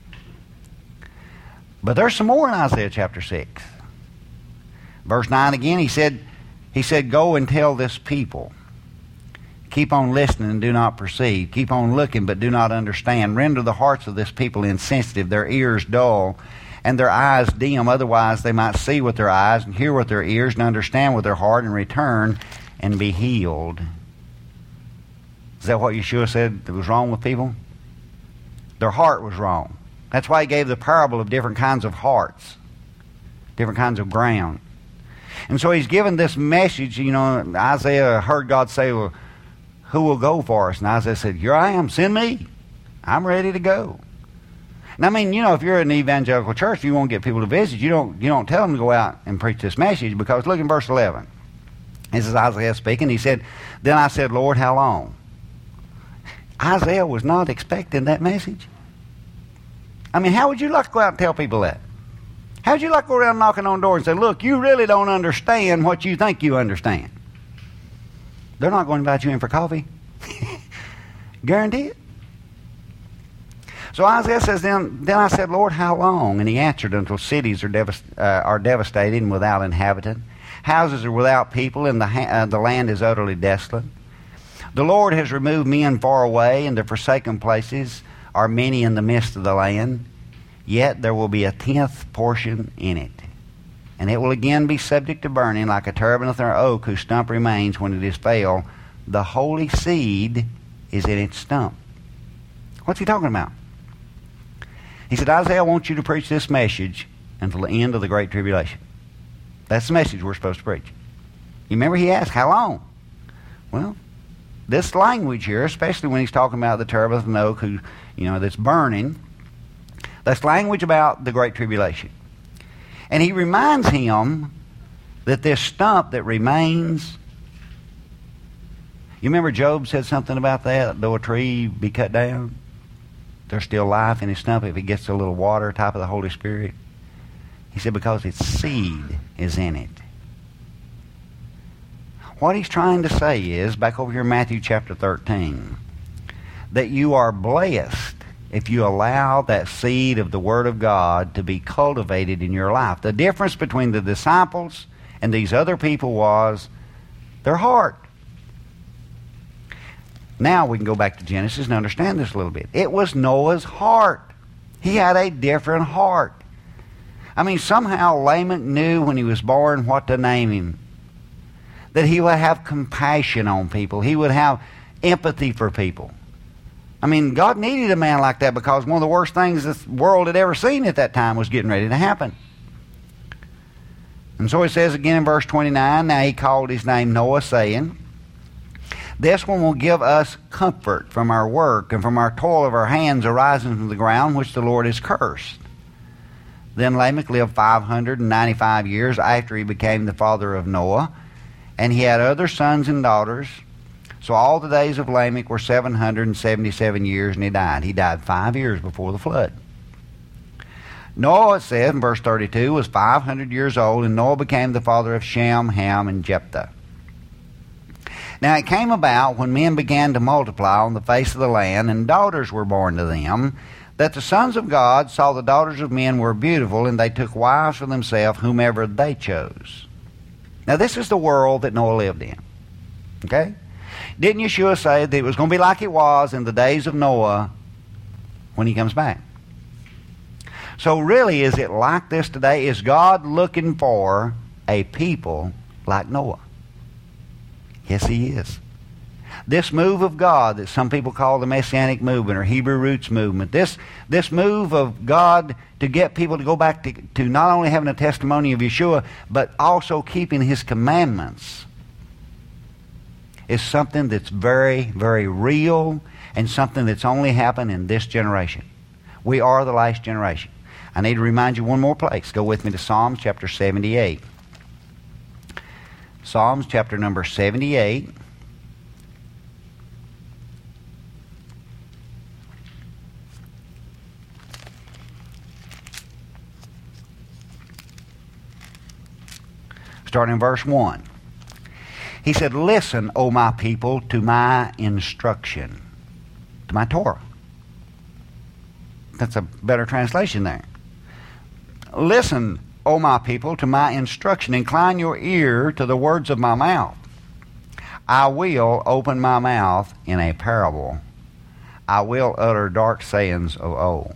S1: But there's some more in Isaiah chapter six. Verse nine again, he said, he said, Go and tell this people. Keep on listening and do not perceive. Keep on looking but do not understand. Render the hearts of this people insensitive, their ears dull, and their eyes dim. Otherwise they might see with their eyes and hear with their ears and understand with their heart and return and be healed. Is that what Yeshua said that was wrong with people? Their heart was wrong. That's why he gave the parable of different kinds of hearts, different kinds of ground. And so he's given this message. You know, Isaiah heard God say, well, who will go for us? And Isaiah said, Here I am, send me. I'm ready to go. And I mean, you know, if you're in an evangelical church, you won't get people to visit. You don't, you don't tell them to go out and preach this message, because look in verse eleven. This is Isaiah speaking. He said, Then I said, Lord, how long? Isaiah was not expecting that message. I mean, how would you like to go out and tell people that? How would you like to go around knocking on doors and say, Look, you really don't understand what you think you understand? They're not going to invite you in for coffee. Guarantee it. So Isaiah says, then, then I said, Lord, how long? And he answered, Until cities are, devast- uh, are devastated and without inhabitant. Houses are without people, and the, ha- uh, the land is utterly desolate. The Lord has removed men far away, and the forsaken places are many in the midst of the land. Yet there will be a tenth portion in it. And it will again be subject to burning, like a terebinth or oak whose stump remains when it is felled. The holy seed is in its stump. What's he talking about? He said, Isaiah, I want you to preach this message until the end of the Great Tribulation. That's the message we're supposed to preach. You remember he asked, how long? Well, this language here, especially when he's talking about the terebinth and oak, who, you know, that's burning, that's language about the Great Tribulation. And he reminds him that this stump that remains, you remember Job said something about that, though a tree be cut down, there's still life in his stump if it gets a little water, type of the Holy Spirit. He said because its seed is in it. What he's trying to say is, back over here in Matthew chapter thirteen, that you are blessed if you allow that seed of the Word of God to be cultivated in your life. The difference between the disciples and these other people was their heart. Now we can go back to Genesis and understand this a little bit. It was Noah's heart. He had a different heart. I mean, somehow Lamech knew when he was born what to name him. That he would have compassion on people. He would have empathy for people. I mean, God needed a man like that, because one of the worst things this world had ever seen at that time was getting ready to happen. And so it says again in verse twenty-nine, Now he called his name Noah, saying, This one will give us comfort from our work and from our toil of our hands arising from the ground, which the Lord has cursed. Then Lamech lived five hundred ninety-five years after he became the father of Noah, and he had other sons and daughters. So all the days of Lamech were seven hundred seventy-seven years, and he died. He died five years before the flood. Noah, it says in verse thirty-two, was five hundred years old, and Noah became the father of Shem, Ham, and Jephthah. Now it came about, when men began to multiply on the face of the land, and daughters were born to them, that the sons of God saw the daughters of men were beautiful, and they took wives for themselves whomever they chose. Now this is the world that Noah lived in. Okay? Didn't Yeshua say that it was going to be like it was in the days of Noah when he comes back? So really, is it like this today? Is God looking for a people like Noah. Yes, he is. This move of God that some people call the Messianic movement or Hebrew roots movement, this, this move of God to get people to go back to, to not only having a testimony of Yeshua, but also keeping His commandments, is something that's very, very real and something that's only happened in this generation. We are the last generation. I need to remind you one more place. Go with me to Psalms chapter seventy-eight. Psalms chapter number seventy-eight. Starting in verse one. He said, "Listen, O my people, to my instruction," to my Torah. That's a better translation there. "Listen, O my people, to my instruction. Incline your ear to the words of my mouth. I will open my mouth in a parable. I will utter dark sayings of old."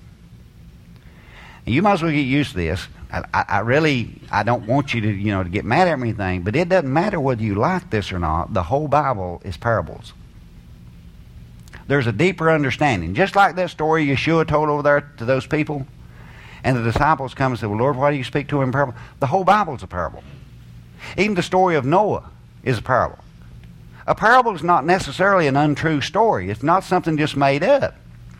S1: And you might as well get used to this. I, I, I really, I don't want you to, you know, to get mad at me or anything, but it doesn't matter whether you like this or not. The whole Bible is parables. There's a deeper understanding. Just like that story Yeshua told over there to those people, and the disciples come and say, "Well, Lord, why do you speak to him in parable?" The whole Bible is a parable. Even the story of Noah is a parable. A parable is not necessarily an untrue story. It's not something just made up.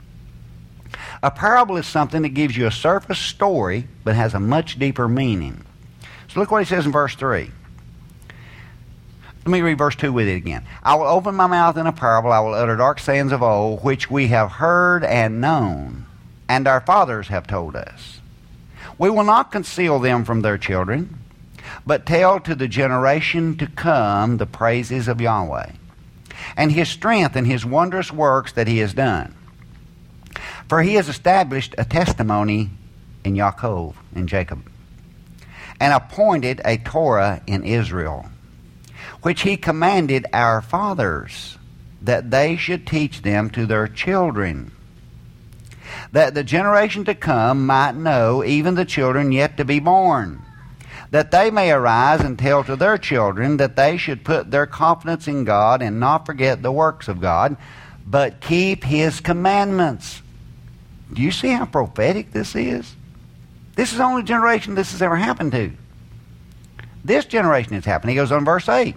S1: A parable is something that gives you a surface story but has a much deeper meaning. So look what he says in verse three. Let me read verse two with it again. "I will open my mouth in a parable. I will utter dark sayings of old, which we have heard and known, and our fathers have told us. We will not conceal them from their children, but tell to the generation to come the praises of Yahweh, and His strength and His wondrous works that He has done. For He has established a testimony in Yaakov, in Jacob, and appointed a Torah in Israel, which He commanded our fathers, that they should teach them to their children, that the generation to come might know, even the children yet to be born, that they may arise and tell to their children, that they should put their confidence in God and not forget the works of God, but keep His commandments." Do you see how prophetic this is? This is the only generation this has ever happened to. This generation has happened. He goes on verse eight.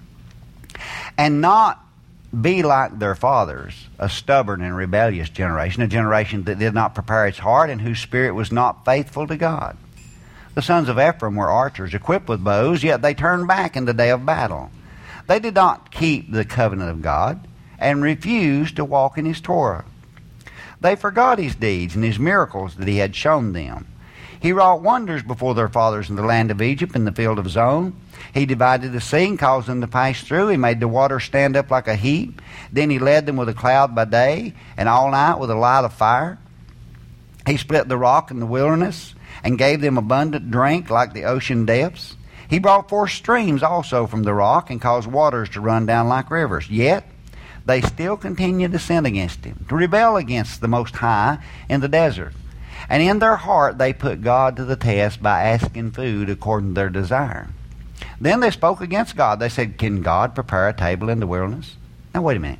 S1: "And not be like their fathers, a stubborn and rebellious generation, a generation that did not prepare its heart and whose spirit was not faithful to God. The sons of Ephraim were archers, equipped with bows, yet they turned back in the day of battle. They did not keep the covenant of God and refused to walk in His Torah. They forgot His deeds and His miracles that He had shown them. He wrought wonders before their fathers in the land of Egypt, in the field of Zon. He divided the sea and caused them to pass through. He made the water stand up like a heap. Then He led them with a cloud by day and all night with a light of fire. He split the rock in the wilderness and gave them abundant drink like the ocean depths. He brought forth streams also from the rock and caused waters to run down like rivers. Yet they still continue to sin against Him, to rebel against the Most High in the desert. And in their heart they put God to the test by asking food according to their desire. Then they spoke against God. They said, 'Can God prepare a table in the wilderness?'" Now wait a minute.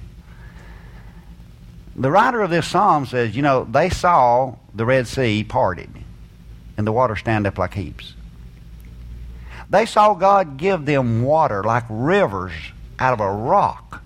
S1: The writer of this psalm says, you know, they saw the Red Sea parted and the water stand up like heaps. They saw God give them water like rivers out of a rock.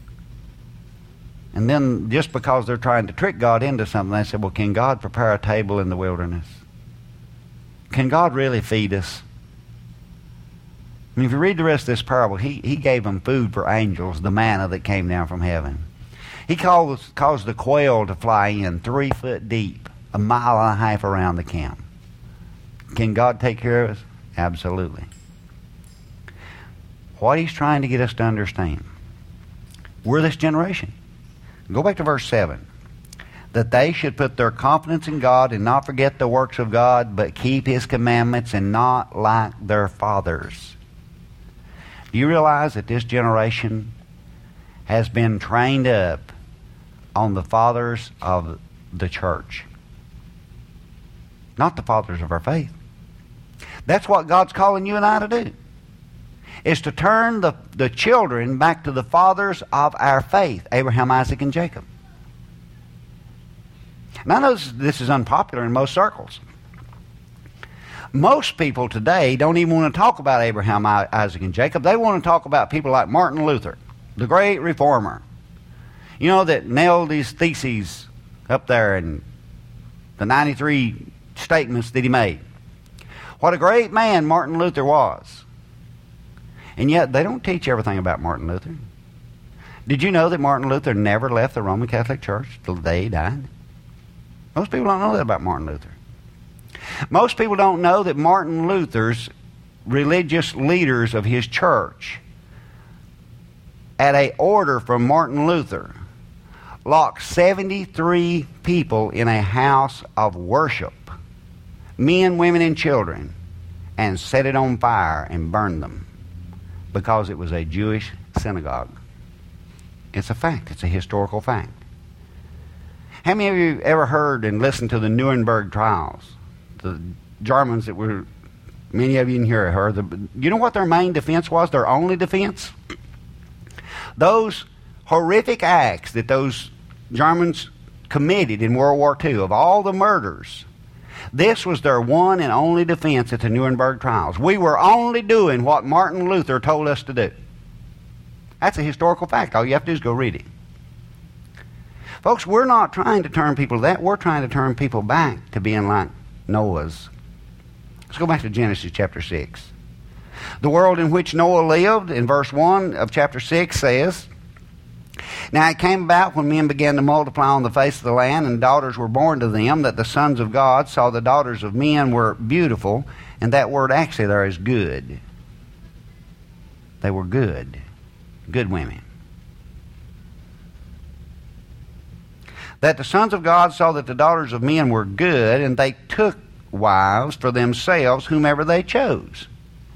S1: And then just because they're trying to trick God into something, they said, "Well, can God prepare a table in the wilderness? Can God really feed us?" I mean, if you read the rest of this parable, he, he gave them food for angels, the manna that came down from heaven. He caused, caused the quail to fly in three foot deep, a mile and a half around the camp. Can God take care of us? Absolutely. What He's trying to get us to understand, we're this generation. Go back to verse seven. "That they should put their confidence in God and not forget the works of God, but keep His commandments and not like their fathers." Do you realize that this generation has been trained up on the fathers of the church? Not the fathers of our faith. That's what God's calling you and I to do, is to turn the, the children back to the fathers of our faith, Abraham, Isaac, and Jacob. Now, I know this, this is unpopular in most circles. Most people today don't even want to talk about Abraham, Isaac, and Jacob. They want to talk about people like Martin Luther, the great reformer. You know, that nailed his theses up there in the ninety-three statements that he made. What a great man Martin Luther was. And yet they don't teach everything about Martin Luther. Did you know that Martin Luther never left the Roman Catholic Church till the day he died? Most people don't know that about Martin Luther. Most people don't know that Martin Luther's religious leaders of his church, at a order from Martin Luther, locked seventy-three people in a house of worship, men, women, and children, and set it on fire and burned them because it was a Jewish synagogue. It's a fact. It's a historical fact. How many of you ever heard and listened to the Nuremberg trials? The Germans that were, many of you in here heard. The, you know what their main defense was? Their only defense? Those horrific acts that those Germans committed in World War Two, of all the murders, this was their one and only defense at the Nuremberg trials. We were only doing what Martin Luther told us to do. That's a historical fact. All you have to do is go read it. Folks, we're not trying to turn people to that. We're trying to turn people back to being like Noah's. Let's go back to Genesis chapter six. The world in which Noah lived, in verse one of chapter six, says, Now it came about when men began to multiply on the face of the land, and daughters were born to them, that the sons of God saw the daughters of men were beautiful, and that word actually there is good. They were good. Good women. That the sons of God saw that the daughters of men were good, and they took wives for themselves whomever they chose.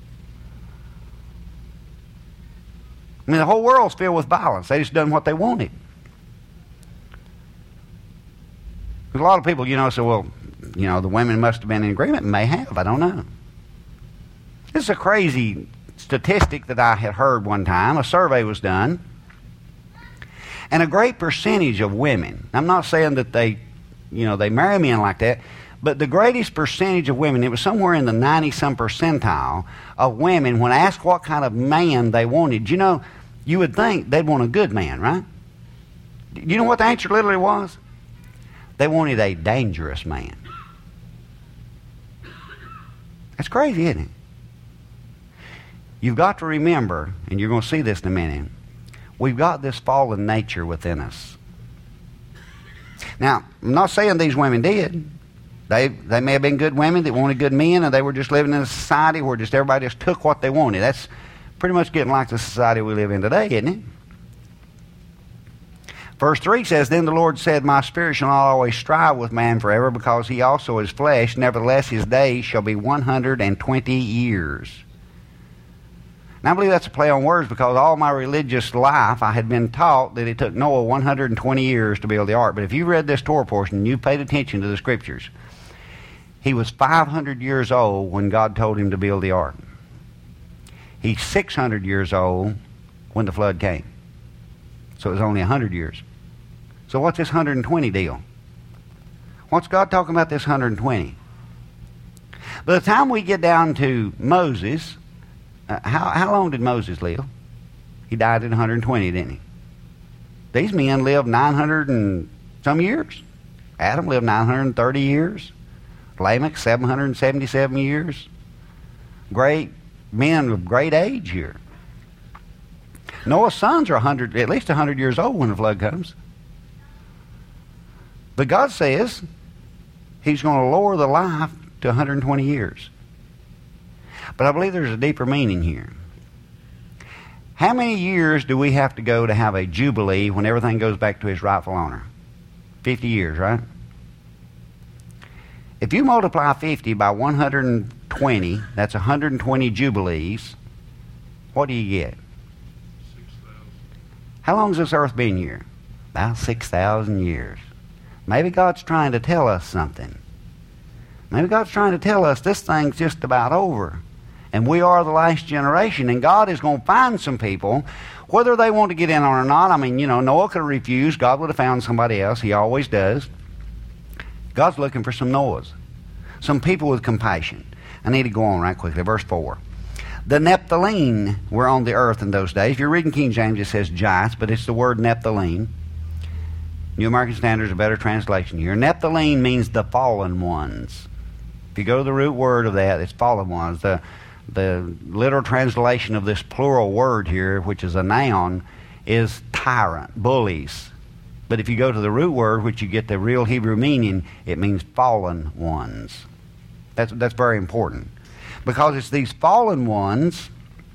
S1: I mean, the whole world's filled with violence. They just done what they wanted. Because a lot of people, you know, say, well, you know, the women must have been in agreement. May have. I don't know. This is a crazy statistic that I had heard one time. A survey was done. And a great percentage of women, I'm not saying that they, you know, they marry men like that, but the greatest percentage of women, it was somewhere in the ninety-some percentile of women, when asked what kind of man they wanted, you know, you would think they'd want a good man, right? You know what the answer literally was? They wanted a dangerous man. That's crazy, isn't it? You've got to remember, and you're going to see this in a minute, we've got this fallen nature within us. Now, I'm not saying these women did. They they may have been good women that wanted good men, and they were just living in a society where just everybody just took what they wanted. That's pretty much getting like the society we live in today, isn't it? Verse three says, Then the Lord said, My spirit shall not always strive with man forever, because he also is flesh. Nevertheless, his days shall be one hundred and twenty years. And I believe that's a play on words, because all my religious life I had been taught that it took Noah one hundred twenty years to build the ark. But if you read this Torah portion and you paid attention to the scriptures, he was five hundred years old when God told him to build the ark. He's six hundred years old when the flood came. So it was only one hundred years. So what's this one hundred twenty deal? What's God talking about this one hundred twenty? By the time we get down to Moses, uh, how, how long did Moses live? He died at one hundred twenty, didn't he? These men lived nine hundred and some years. Adam lived nine hundred thirty years. Lamech, seven hundred seventy-seven years. Great men of great age here. Noah's sons are one hundred, at least one hundred years old when the flood comes. But God says he's going to lower the life to one hundred twenty years. But I believe there's a deeper meaning here. How many years do we have to go to have a jubilee when everything goes back to its rightful owner? fifty years, right? If you multiply fifty by one hundred twenty, that's one hundred twenty jubilees, what do you get?
S2: six thousand.
S1: How long has this earth been here? About six thousand years. Maybe God's trying to tell us something. Maybe God's trying to tell us this thing's just about over. And we are the last generation. And God is going to find some people, whether they want to get in on it or not. I mean, you know, Noah could have refused. God would have found somebody else. He always does. God's looking for some Noahs. Some people with compassion. I need to go on right quickly. Verse four. The Nephilim were on the earth in those days. If you're reading King James, it says giants, but it's the word Nephilim. New American Standard is a better translation here. Nephilim means the fallen ones. If you go to the root word of that, it's fallen ones. The, the literal translation of this plural word here, which is a noun, is tyrant, bullies. But if you go to the root word, which you get the real Hebrew meaning, it means fallen ones. That's, that's very important. Because it's these fallen ones,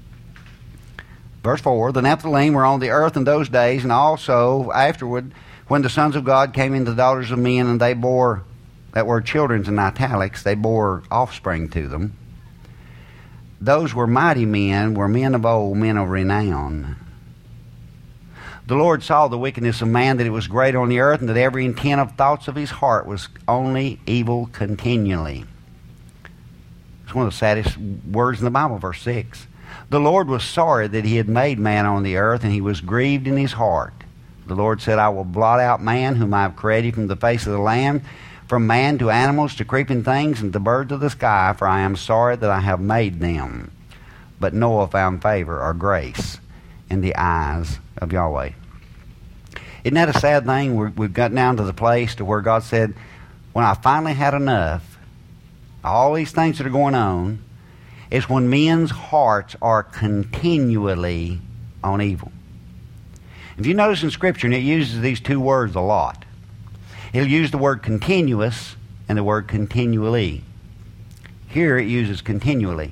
S1: verse four, the Nephilim were on the earth in those days, and also afterward, when the sons of God came into the daughters of men, and they bore, that word children's in italics, they bore offspring to them. Those were mighty men, were men of old, men of renown. The Lord saw the wickedness of man, that it was great on the earth, and that every intent of thoughts of his heart was only evil continually. It's one of the saddest words in the Bible, verse six. The Lord was sorry that he had made man on the earth, and he was grieved in his heart. The Lord said, I will blot out man, whom I have created from the face of the land, from man to animals to creeping things and to birds of the sky, for I am sorry that I have made them. But Noah found favor or grace in the eyes of Yahweh. Isn't that a sad thing? We're, we've got down to the place to where God said, when I finally had enough, all these things that are going on, is when men's hearts are continually on evil. If you notice in Scripture, and it uses these two words a lot, it'll use the word continuous and the word continually. Here it uses continually.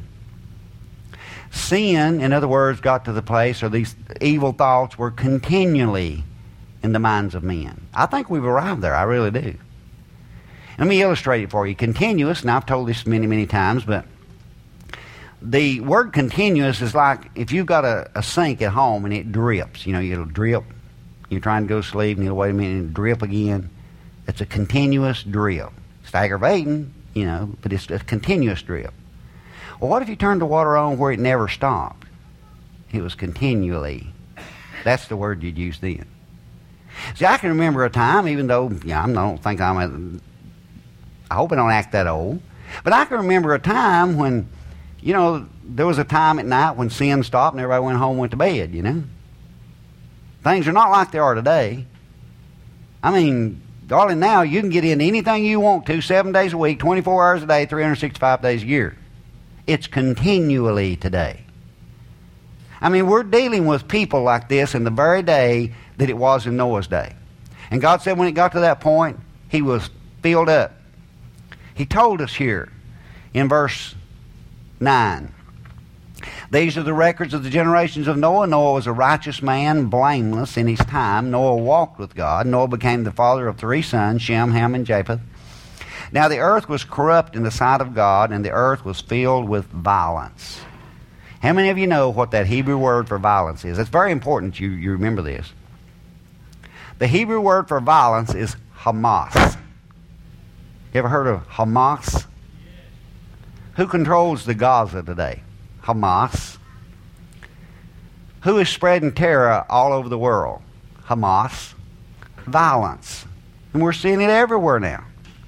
S1: Sin, in other words, got to the place, or these evil thoughts were continually in the minds of men. I think we've arrived there. I really do. Let me illustrate it for you. Continuous, and I've told this many, many times, but the word continuous is like if you've got a, a sink at home and it drips. You know, it'll drip. You're trying to go to sleep and you'll wait a minute and drip again. It's a continuous drip. It's aggravating, you know, but it's a continuous drip. Well, what if you turned the water on where it never stopped? It was continually. That's the word you'd use then. See, I can remember a time, even though, yeah, I don't think I'm a, I hope I don't act that old, but I can remember a time when, you know, there was a time at night when sin stopped and everybody went home and went to bed, you know. Things are not like they are today. I mean, darling, now you can get into anything you want to, seven days a week, twenty-four hours a day, three hundred sixty-five days a year. It's continually today. I mean, we're dealing with people like this in the very day that it was in Noah's day. And God said when it got to that point, he was filled up. He told us here in verse nine, these are the records of the generations of Noah. Noah was a righteous man, blameless in his time. Noah walked with God. Noah became the father of three sons, Shem, Ham, and Japheth. Now the earth was corrupt in the sight of God, and the earth was filled with violence. How many of you know what that Hebrew word for violence is? It's very important you, you remember this. The Hebrew word for violence is Hamas. You ever heard of Hamas? Who controls the Gaza today? Hamas. Who is spreading terror all over the world? Hamas. Violence. And we're seeing it everywhere now.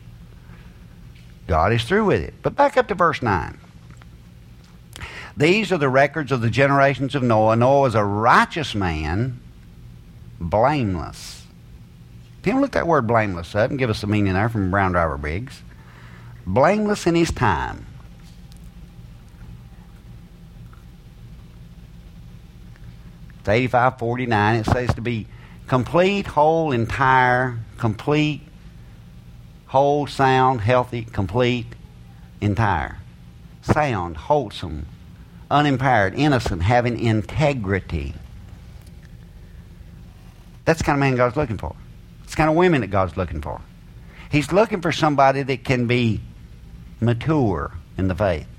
S1: God is through with it. But back up to verse nine. These are the records of the generations of Noah. Noah was a righteous man, blameless. Tim, look that word blameless up and give us the meaning there from Brown Driver Briggs. Blameless in his time. It's eighty-five forty-nine. It says to be complete, whole, entire, complete, whole, sound, healthy, complete, entire. Sound, wholesome, unimpaired, innocent, having integrity. That's the kind of man God's looking for. It's the kind of women that God's looking for. He's looking for somebody that can be mature in the faith.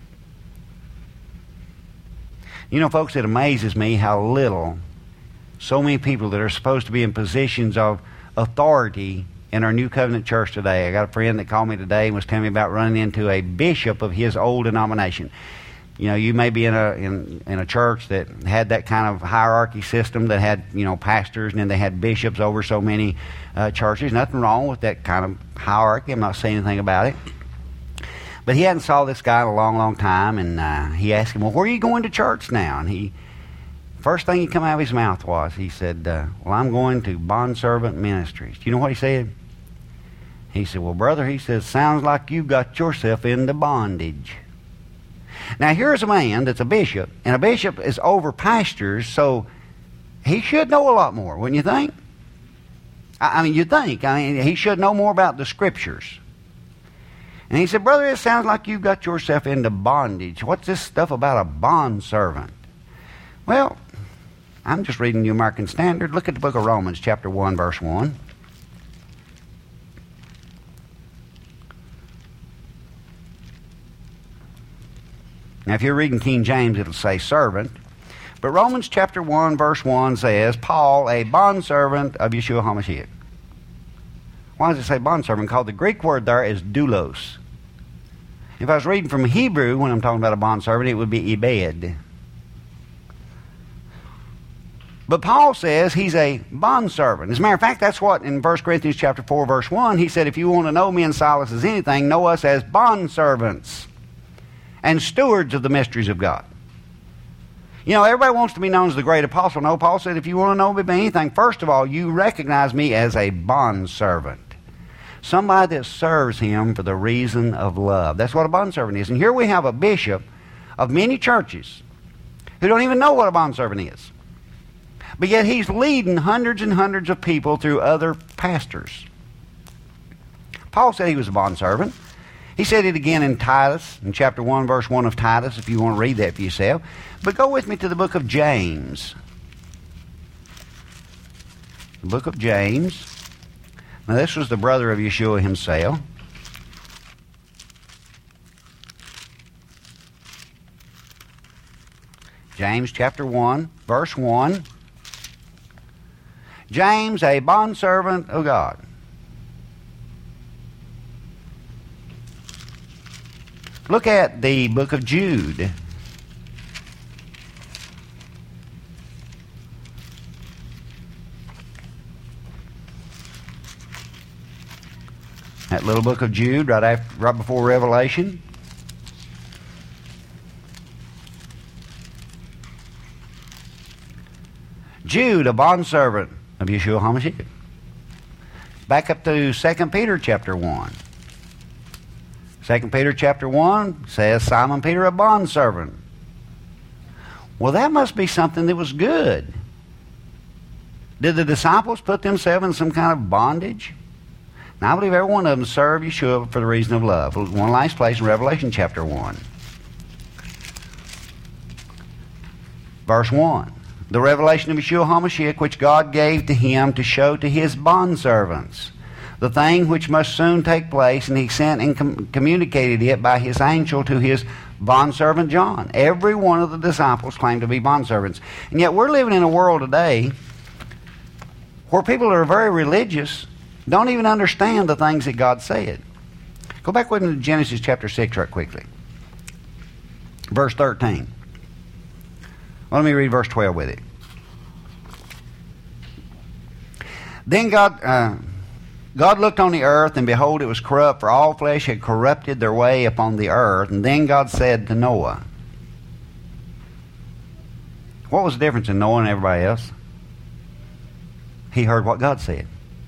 S1: You know, folks, it amazes me how little so many people that are supposed to be in positions of authority in our New Covenant church today. I got a friend that called me today and was telling me about running into a bishop of his old denomination. You know, you may be in a in, in a church that had that kind of hierarchy system that had, you know, pastors, and then they had bishops over so many uh, churches. Nothing wrong with that kind of hierarchy. I'm not saying anything about it. But he hadn't saw this guy in a long, long time, and uh, he asked him, well, where are you going to church now? And he, first thing he come out of his mouth was, he said, uh, well, I'm going to Bondservant Ministries. Do you know what he said? He said, well, brother, he says, sounds like you got yourself into bondage. Now, here's a man that's a bishop, and a bishop is over pastors, so he should know a lot more, wouldn't you think? I, I mean, you'd think. I mean, he should know more about the Scriptures. And he said, brother, it sounds like you got yourself into bondage. What's this stuff about a bondservant? Well, I'm just reading the American Standard. Look at the book of Romans, chapter one, verse one. Now, if you're reading King James, it'll say servant. But Romans chapter one, verse one says, Paul, a bondservant of Yeshua HaMashiach. Why does it say bondservant? Because the Greek word there is doulos. If I was reading from Hebrew when I'm talking about a bondservant, it would be ibed. But Paul says he's a bondservant. As a matter of fact, that's what in First Corinthians chapter four, verse one, he said, if you want to know me and Silas as anything, know us as bondservants and stewards of the mysteries of God. You know, everybody wants to be known as the great apostle. No, Paul said, if you want to know me by anything, first of all, you recognize me as a bondservant. Somebody that serves him for the reason of love. That's what a bondservant is. And here we have a bishop of many churches who don't even know what a bondservant is. But yet he's leading hundreds and hundreds of people through other pastors. Paul said he was a bondservant. He said it again in Titus, in chapter one, verse one of Titus, if you want to read that for yourself. But go with me to the book of James. The book of James. Now, this was the brother of Yeshua himself. James chapter one, verse one. James, a bondservant of God. Look at the book of Jude. That little book of Jude, right after, right before Revelation. Jude, a bondservant of Yeshua HaMashiach. Back up to Second Peter chapter one. Second Peter chapter one says, Simon Peter, a bondservant. Well, that must be something that was good. Did the disciples put themselves in some kind of bondage? Now, I believe every one of them served Yeshua for the reason of love. One last place in Revelation chapter one. Verse one. The revelation of Yeshua HaMashiach, which God gave to him to show to his bondservants the thing which must soon take place, and he sent and com- communicated it by his angel to his bondservant John. Every one of the disciples claimed to be bondservants. And yet we're living in a world today where people are very religious, don't even understand the things that God said. Go back with me to Genesis chapter six right quickly. Verse thirteen. Well, let me read verse twelve with it. Then God... Uh, God looked on the earth, and behold, it was corrupt, for all flesh had corrupted their way upon the earth. And then God said to Noah, what was the difference in Noah and everybody else? He heard what God said.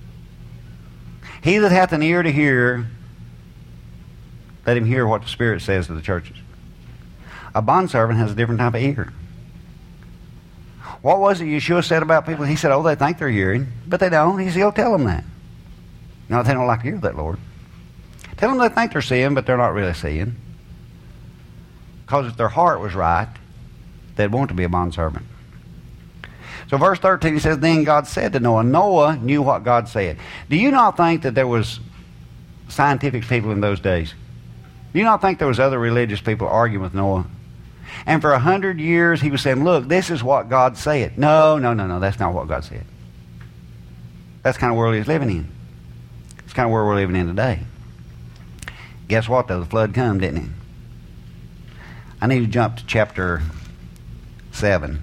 S1: He that hath an ear to hear, let him hear what the Spirit says to the churches. A bondservant has a different type of ear. What was it Yeshua said about people? He said, oh, they think they're hearing, but they don't. He said, oh, tell them that. No, they don't like to hear that, Lord. Tell them they think they're seeing, but they're not really seeing. Because if their heart was right, they'd want to be a bondservant. So verse thirteen, he says, then God said to Noah, Noah knew what God said. Do you not think that there was scientific people in those days? Do you not think there was other religious people arguing with Noah? And for a hundred years he was saying, look, this is what God said. No, no, no, no, that's not what God said. That's the kind of world he's living in. It's kind of where we're living in today. Guess what, though? The flood come, didn't it? I need to jump to chapter seven.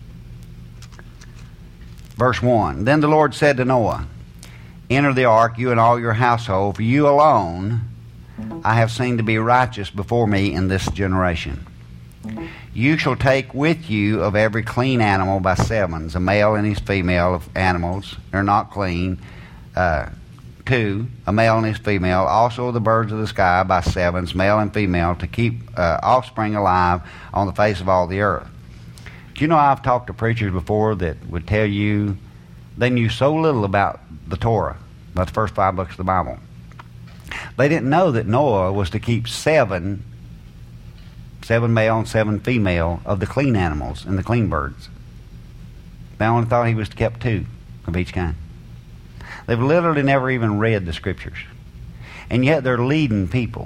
S1: Verse one. Then the Lord said to Noah, enter the ark, you and all your household, for you alone I have seen to be righteous before me in this generation. You shall take with you of every clean animal by sevens, a male and his female of animals, they're not clean, uh, two, a male and his female, also the birds of the sky by sevens, male and female, to keep uh, offspring alive on the face of all the earth. Do you know I've talked to preachers before that would tell you they knew so little about the Torah, about the first five books of the Bible. They didn't know that Noah was to keep seven, seven male and seven female of the clean animals and the clean birds. They only thought he was to keep two of each kind. They've literally never even read the scriptures. And yet they're leading people.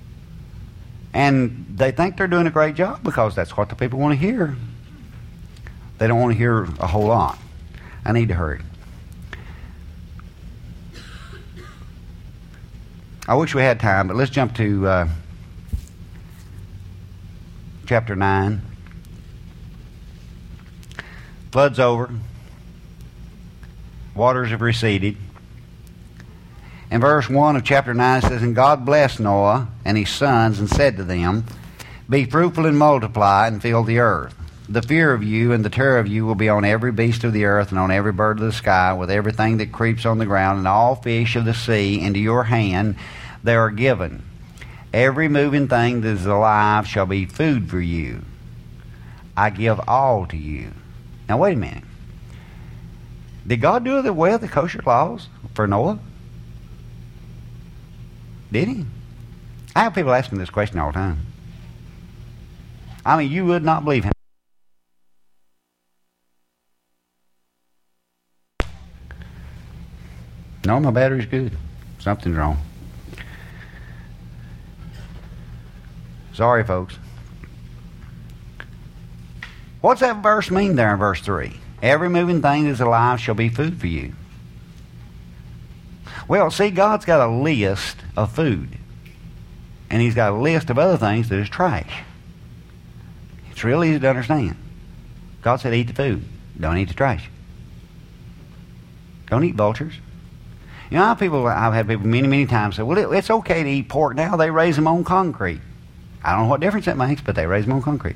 S1: And they think they're doing a great job because that's what the people want to hear. They don't want to hear a whole lot. I need to hurry. I wish we had time, but let's jump to uh, chapter nine. Flood's over. Waters have receded. In verse one of chapter nine it says, and God blessed Noah and his sons and said to them, be fruitful and multiply and fill the earth. The fear of you and the terror of you will be on every beast of the earth and on every bird of the sky, with everything that creeps on the ground, and all fish of the sea. Into your hand they are given. Every moving thing that is alive shall be food for you. I give all to you. Now wait a minute. Did God do away with the kosher laws for Noah? Did he? I have people asking this question all the time. I mean, you would not believe him. No, my battery's good. Something's wrong. Sorry, folks. What's that verse mean there in verse three? Every moving thing that is alive shall be food for you. Well, see, God's got a list of food. And he's got a list of other things that is trash. It's real easy to understand. God said, eat the food. Don't eat the trash. Don't eat vultures. You know, people, I've had people many, many times say, well, it, it's okay to eat pork now. They raise them on concrete. I don't know what difference that makes, but they raise them on concrete.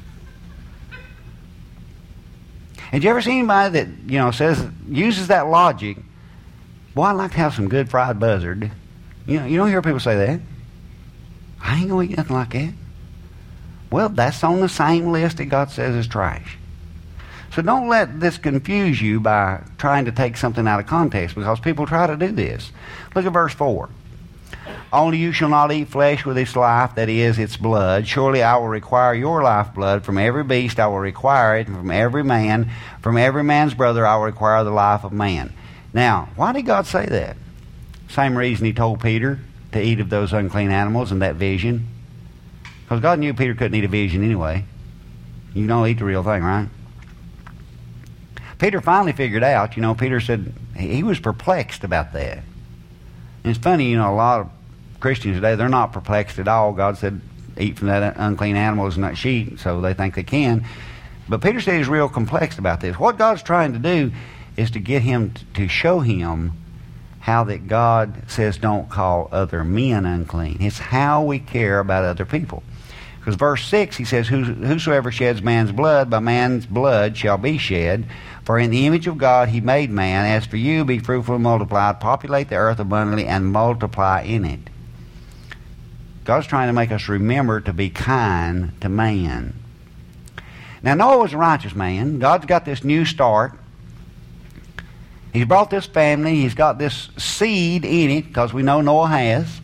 S1: And you ever see anybody that, you know, says, uses that logic, boy, I'd like to have some good fried buzzard. You know, you don't hear people say that. I ain't going to eat nothing like that. Well, that's on the same list that God says is trash. So don't let this confuse you by trying to take something out of context, because people try to do this. Look at verse four. Only you shall not eat flesh with its life, that is, its blood. Surely I will require your lifeblood. From every beast I will require it, and from every man, from every man's brother I will require the life of man. Now, why did God say that? Same reason he told Peter to eat of those unclean animals in that vision. Because God knew Peter couldn't eat a vision anyway. You don't eat the real thing, right? Peter finally figured out, you know, Peter said he was perplexed about that. And it's funny, you know, a lot of Christians today, they're not perplexed at all. God said, eat from that unclean animals and not sheep, so they think they can. But Peter said he's real complex about this. What God's trying to do is to get him t- to show him how that God says don't call other men unclean. It's how we care about other people. Because verse six, he says, whosoever sheds man's blood, by man's blood shall be shed. For in the image of God he made man. As for you, be fruitful and multiply, populate the earth abundantly, and multiply in it. God's trying to make us remember to be kind to man. Now, Noah was a righteous man. God's got this new start. He's brought this family. He's got this seed in it, because we know Noah has.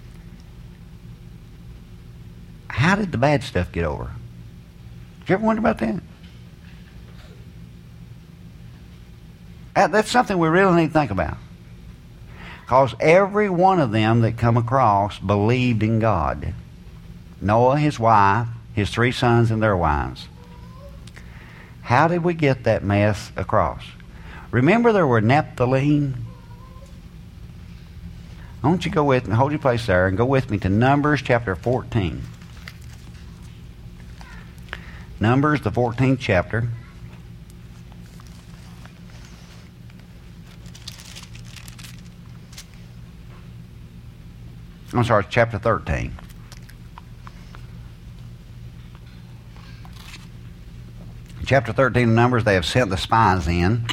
S1: How did the bad stuff get over? Did you ever wonder about that? That's something we really need to think about. Because every one of them that come across believed in God. Noah, his wife, his three sons and their wives. How did we get that mess across? Remember there were Nephilim? I want you to go with me, hold your place there, and go with me to Numbers chapter fourteen. Numbers, the fourteenth chapter. I'm sorry, it's chapter thirteen. Chapter thirteen of Numbers, they have sent the spies in.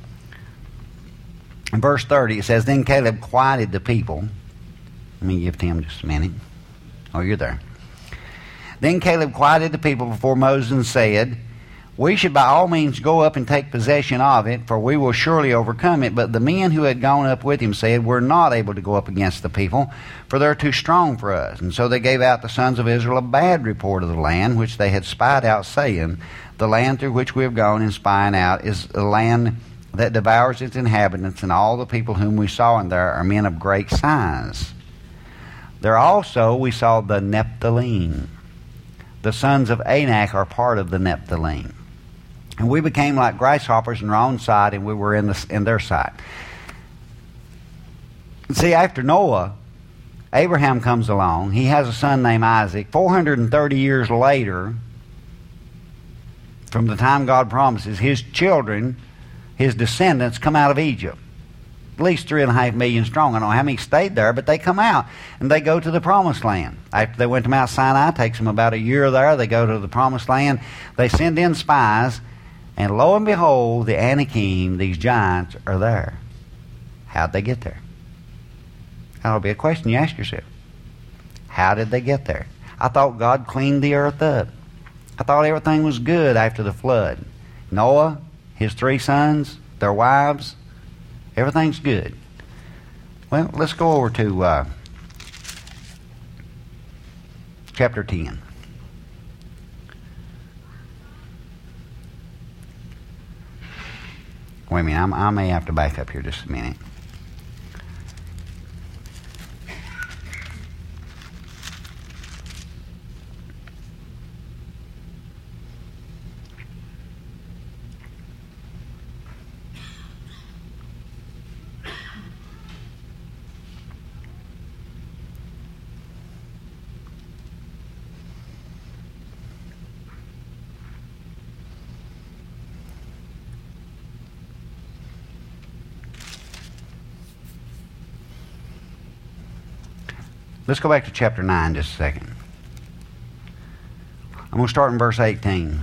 S1: In verse thirty, it says, Then Caleb quieted the people. Let me give Tim just a minute. Oh, you're there. Then Caleb quieted the people before Moses and said, We should by all means go up and take possession of it, for we will surely overcome it. But the men who had gone up with him said, We're not able to go up against the people, for they're too strong for us. And so they gave out the sons of Israel a bad report of the land which they had spied out, saying, The land through which we have gone and spying out is a land that devours its inhabitants, and all the people whom we saw in there are men of great size. There also we saw the Nephilim. The sons of Anak are part of the Nephilim. And we became like grasshoppers in our own sight, and we were in, the, in their sight. See, after Noah, Abraham comes along. He has a son named Isaac. four hundred thirty years later, from the time God promises, his children, his descendants, come out of Egypt. At least three and a half million strong. I don't know how many stayed there, but they come out and they go to the promised land. After they went to Mount Sinai, it takes them about a year there. They go to the promised land. They send in spies, and lo and behold, the Anakim, these giants, are there. How'd they get there? That'll be a question you ask yourself. How did they get there? I thought God cleaned the earth up. I thought everything was good after the flood. Noah, his three sons, their wives, everything's good. Well, let's go over to uh, chapter ten. Wait a minute, I'm, I may have to back up here just a minute. Let's go back to chapter nine just a second. I'm going to start in verse eighteen.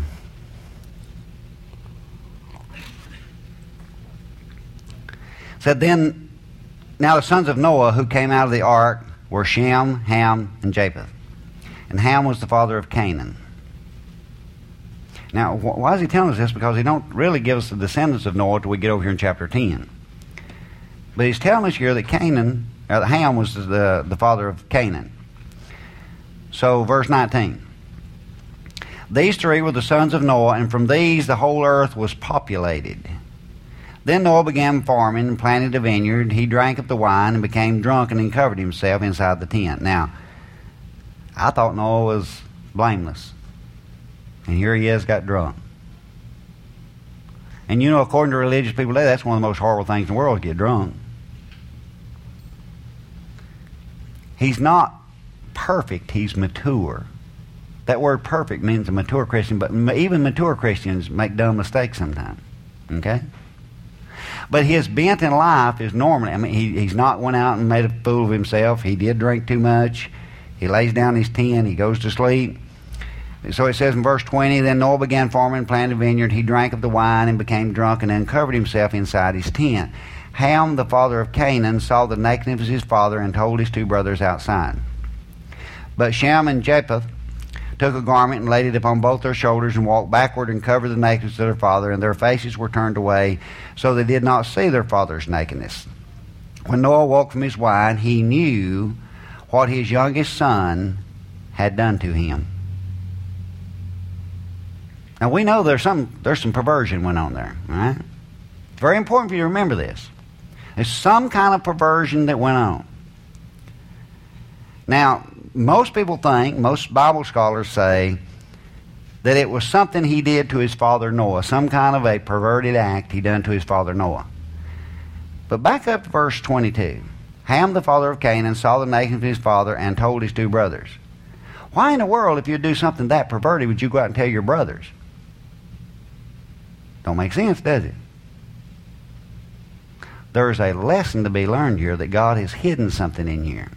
S1: It said, Then, now the sons of Noah who came out of the ark were Shem, Ham, and Japheth. And Ham was the father of Canaan. Now, wh- why is he telling us this? Because he don't really give us the descendants of Noah till we get over here in chapter ten. But he's telling us here that Canaan, or that Ham was the, the father of Canaan. So, verse nineteen. These three were the sons of Noah, and from these the whole earth was populated. Then Noah began farming and planted a vineyard. He drank of the wine and became drunken and covered himself inside the tent. Now, I thought Noah was blameless. And here he is, got drunk. And you know, according to religious people today, that's one of the most horrible things in the world, to get drunk. He's not perfect, he's mature. That word perfect means a mature Christian, but even mature Christians make dumb mistakes sometimes. Okay? But his bent in life is normally, I mean, he, he's not went out and made a fool of himself. He did drink too much. He lays down his tent, he goes to sleep. So it says in verse twenty, Then Noah began farming and planted a vineyard. He drank of the wine and became drunk and uncovered himself inside his tent. Ham, the father of Canaan, saw the nakedness of his father and told his two brothers outside. But Shem and Japheth took a garment and laid it upon both their shoulders and walked backward and covered the nakedness of their father, and their faces were turned away, so they did not see their father's nakedness. When Noah woke from his wine, he knew what his youngest son had done to him. Now we know there's some there's some perversion went on there, all right? It's very important for you to remember this. There's some kind of perversion that went on. Now, most people think, most Bible scholars say, that it was something he did to his father Noah, some kind of a perverted act he done to his father Noah. But back up to verse twenty-two. Ham, the father of Canaan, saw the nakedness of his father and told his two brothers. Why in the world, if you'd do something that perverted, would you go out and tell your brothers? Don't make sense, does it? There's a lesson to be learned here that God has hidden something in here.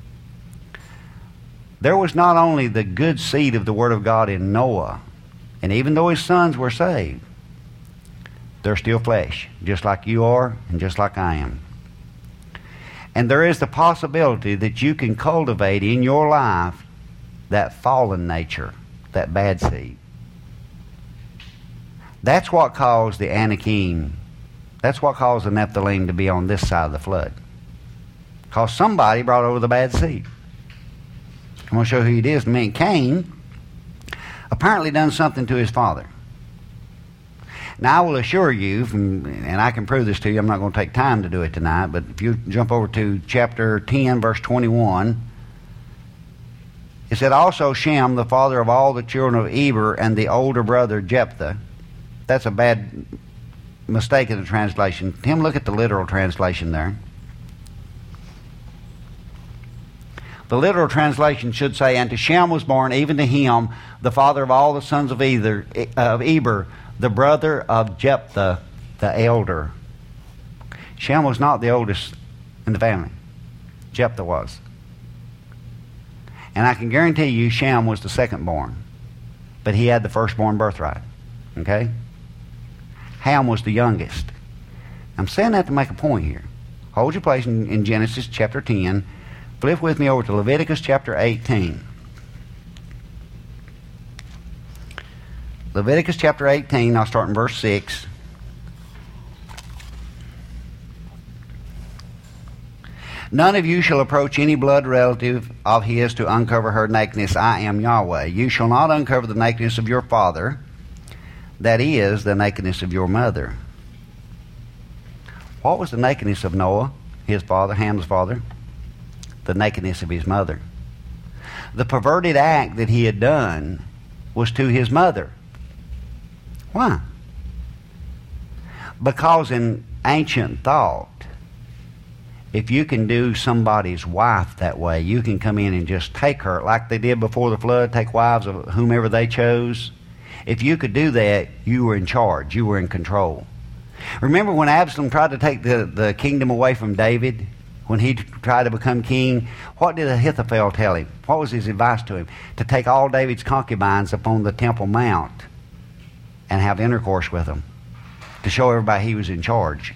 S1: There was not only the good seed of the Word of God in Noah, and even though his sons were saved, they're still flesh, just like you are and just like I am. And there is the possibility that you can cultivate in your life that fallen nature, that bad seed. That's what caused the Anakim, that's what caused the Nephilim to be on this side of the flood. Because somebody brought over the bad seed. I'm going to show you who it is. I mean, Cain apparently done something to his father. Now, I will assure you, from, and I can prove this to you, I'm not going to take time to do it tonight, but if you jump over to chapter ten, verse twenty-one, it said, also Shem, the father of all the children of Eber, and the older brother Jephthah. That's a bad mistake in the translation. Tim, look at the literal translation there. The literal translation should say, and to Shem was born, even to him, the father of all the sons of Eber, of Eber, the brother of Jephthah, the elder. Shem was not the oldest in the family. Jephthah was. And I can guarantee you Shem was the second born. But he had the firstborn birthright. Okay? Ham was the youngest. I'm saying that to make a point here. Hold your place in, in Genesis chapter ten. Flip with me over to Leviticus chapter eighteen. Leviticus chapter eighteen, I'll start in verse six. None of you shall approach any blood relative of his to uncover her nakedness. I am Yahweh. You shall not uncover the nakedness of your father, that is, the nakedness of your mother. What was the nakedness of Noah, his father, Ham's father? The nakedness of his mother. The perverted act that he had done was to his mother. Why? Because in ancient thought, if you can do somebody's wife that way, you can come in and just take her, like they did before the flood, take wives of whomever they chose. If you could do that, you were in charge. You were in control. Remember when Absalom tried to take the, the kingdom away from David? When he tried to become king, what did Ahithophel tell him? What was his advice to him? To take all David's concubines upon the Temple Mount and have intercourse with them, to show everybody he was in charge.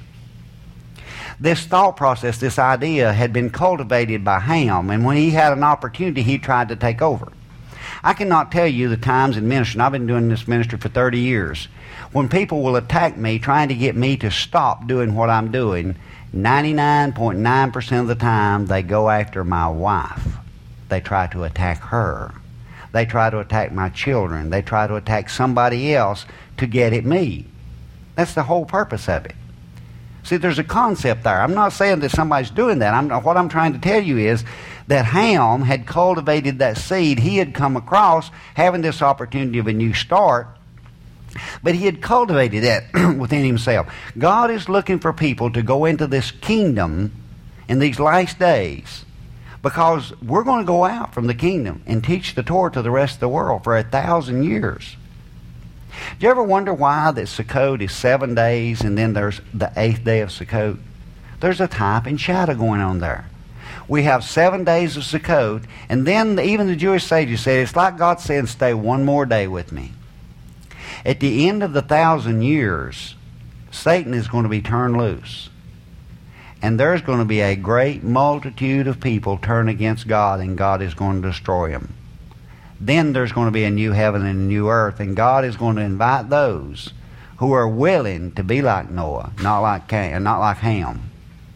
S1: This thought process, this idea, had been cultivated by Ham, and when he had an opportunity, he tried to take over. I cannot tell you the times in ministry, and I've been doing this ministry for thirty years, when people will attack me trying to get me to stop doing what I'm doing. ninety-nine point nine percent of the time, they go after my wife. They try to attack her. They try to attack my children. They try to attack somebody else to get at me. That's the whole purpose of it. See, there's a concept there. I'm not saying that somebody's doing that. I'm, what I'm trying to tell you is that Ham had cultivated that seed. He had come across having this opportunity of a new start, but he had cultivated that within himself. God is looking for people to go into this kingdom in these last days, because we're going to go out from the kingdom and teach the Torah to the rest of the world for a thousand years. Do you ever wonder why that Sukkot is seven days and then there's the eighth day of Sukkot? There's a type and shadow going on there. We have seven days of Sukkot, and then even the Jewish sages said it's like God saying, stay one more day with me. At the end of the thousand years, Satan is going to be turned loose. And there's going to be a great multitude of people turn against God, and God is going to destroy them. Then there's going to be a new heaven and a new earth, and God is going to invite those who are willing to be like Noah, not like Cain, not like Ham,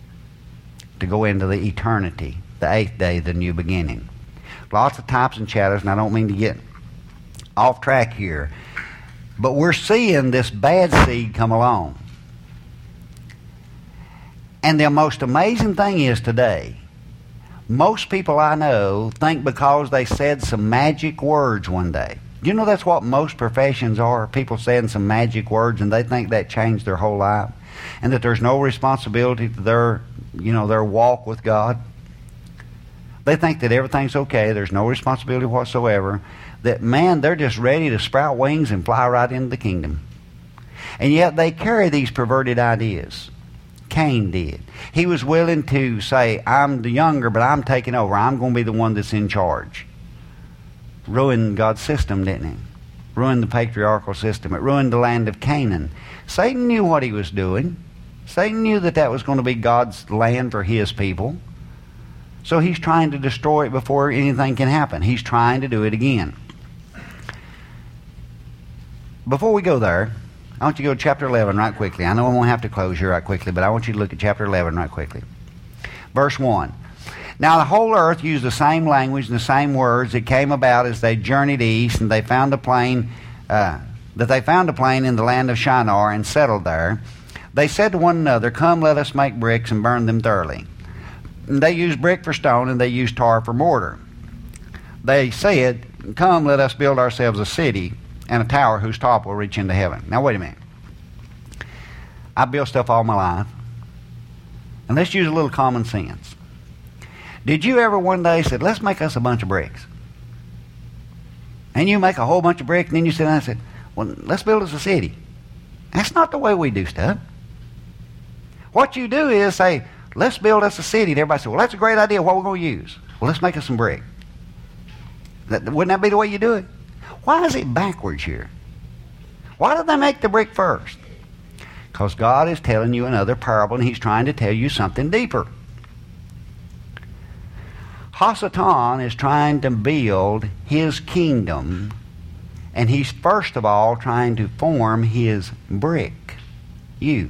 S1: to go into the eternity, the eighth day, the new beginning. Lots of types and shadows, and I don't mean to get off track here, but we're seeing this bad seed come along. And the most amazing thing is today, most people I know think because they said some magic words one day. You know that's what most professions are, people saying some magic words and they think that changed their whole life, and that there's no responsibility to their you know, their walk with God. They think that everything's okay. There's no responsibility whatsoever. That, man, they're just ready to sprout wings and fly right into the kingdom. And yet they carry these perverted ideas. Cain did. He was willing to say, I'm the younger, but I'm taking over. I'm going to be the one that's in charge. Ruined God's system, didn't it? Ruined the patriarchal system. It ruined the land of Canaan. Satan knew what he was doing. Satan knew that that was going to be God's land for his people. So he's trying to destroy it before anything can happen. He's trying to do it again. Before we go there, I want you to go to chapter eleven right quickly. I know I won't have to close here right quickly, but I want you to look at chapter eleven right quickly. Verse one. Now the whole earth used the same language and the same words. It came about as they journeyed east, and they found a plain, uh, that they found a plain in the land of Shinar and settled there. They said to one another, Come, let us make bricks and burn them thoroughly. And they used brick for stone, and they used tar for mortar. They said, Come, let us build ourselves a city and a tower whose top will reach into heaven. Now wait a minute. I built stuff all my life. And let's use a little common sense. Did you ever one day say, let's make us a bunch of bricks? And you make a whole bunch of bricks, and then you sit down and say, well, let's build us a city. That's not the way we do stuff. What you do is say, let's build us a city. And everybody says, well, that's a great idea. What are we going to use? Well, let's make us some brick. That, wouldn't that be the way you do it? Why is it backwards here? Why did they make the brick first? Because God is telling you another parable, and He's trying to tell you something deeper. Hasatan is trying to build his kingdom, and he's first of all trying to form his brick, you.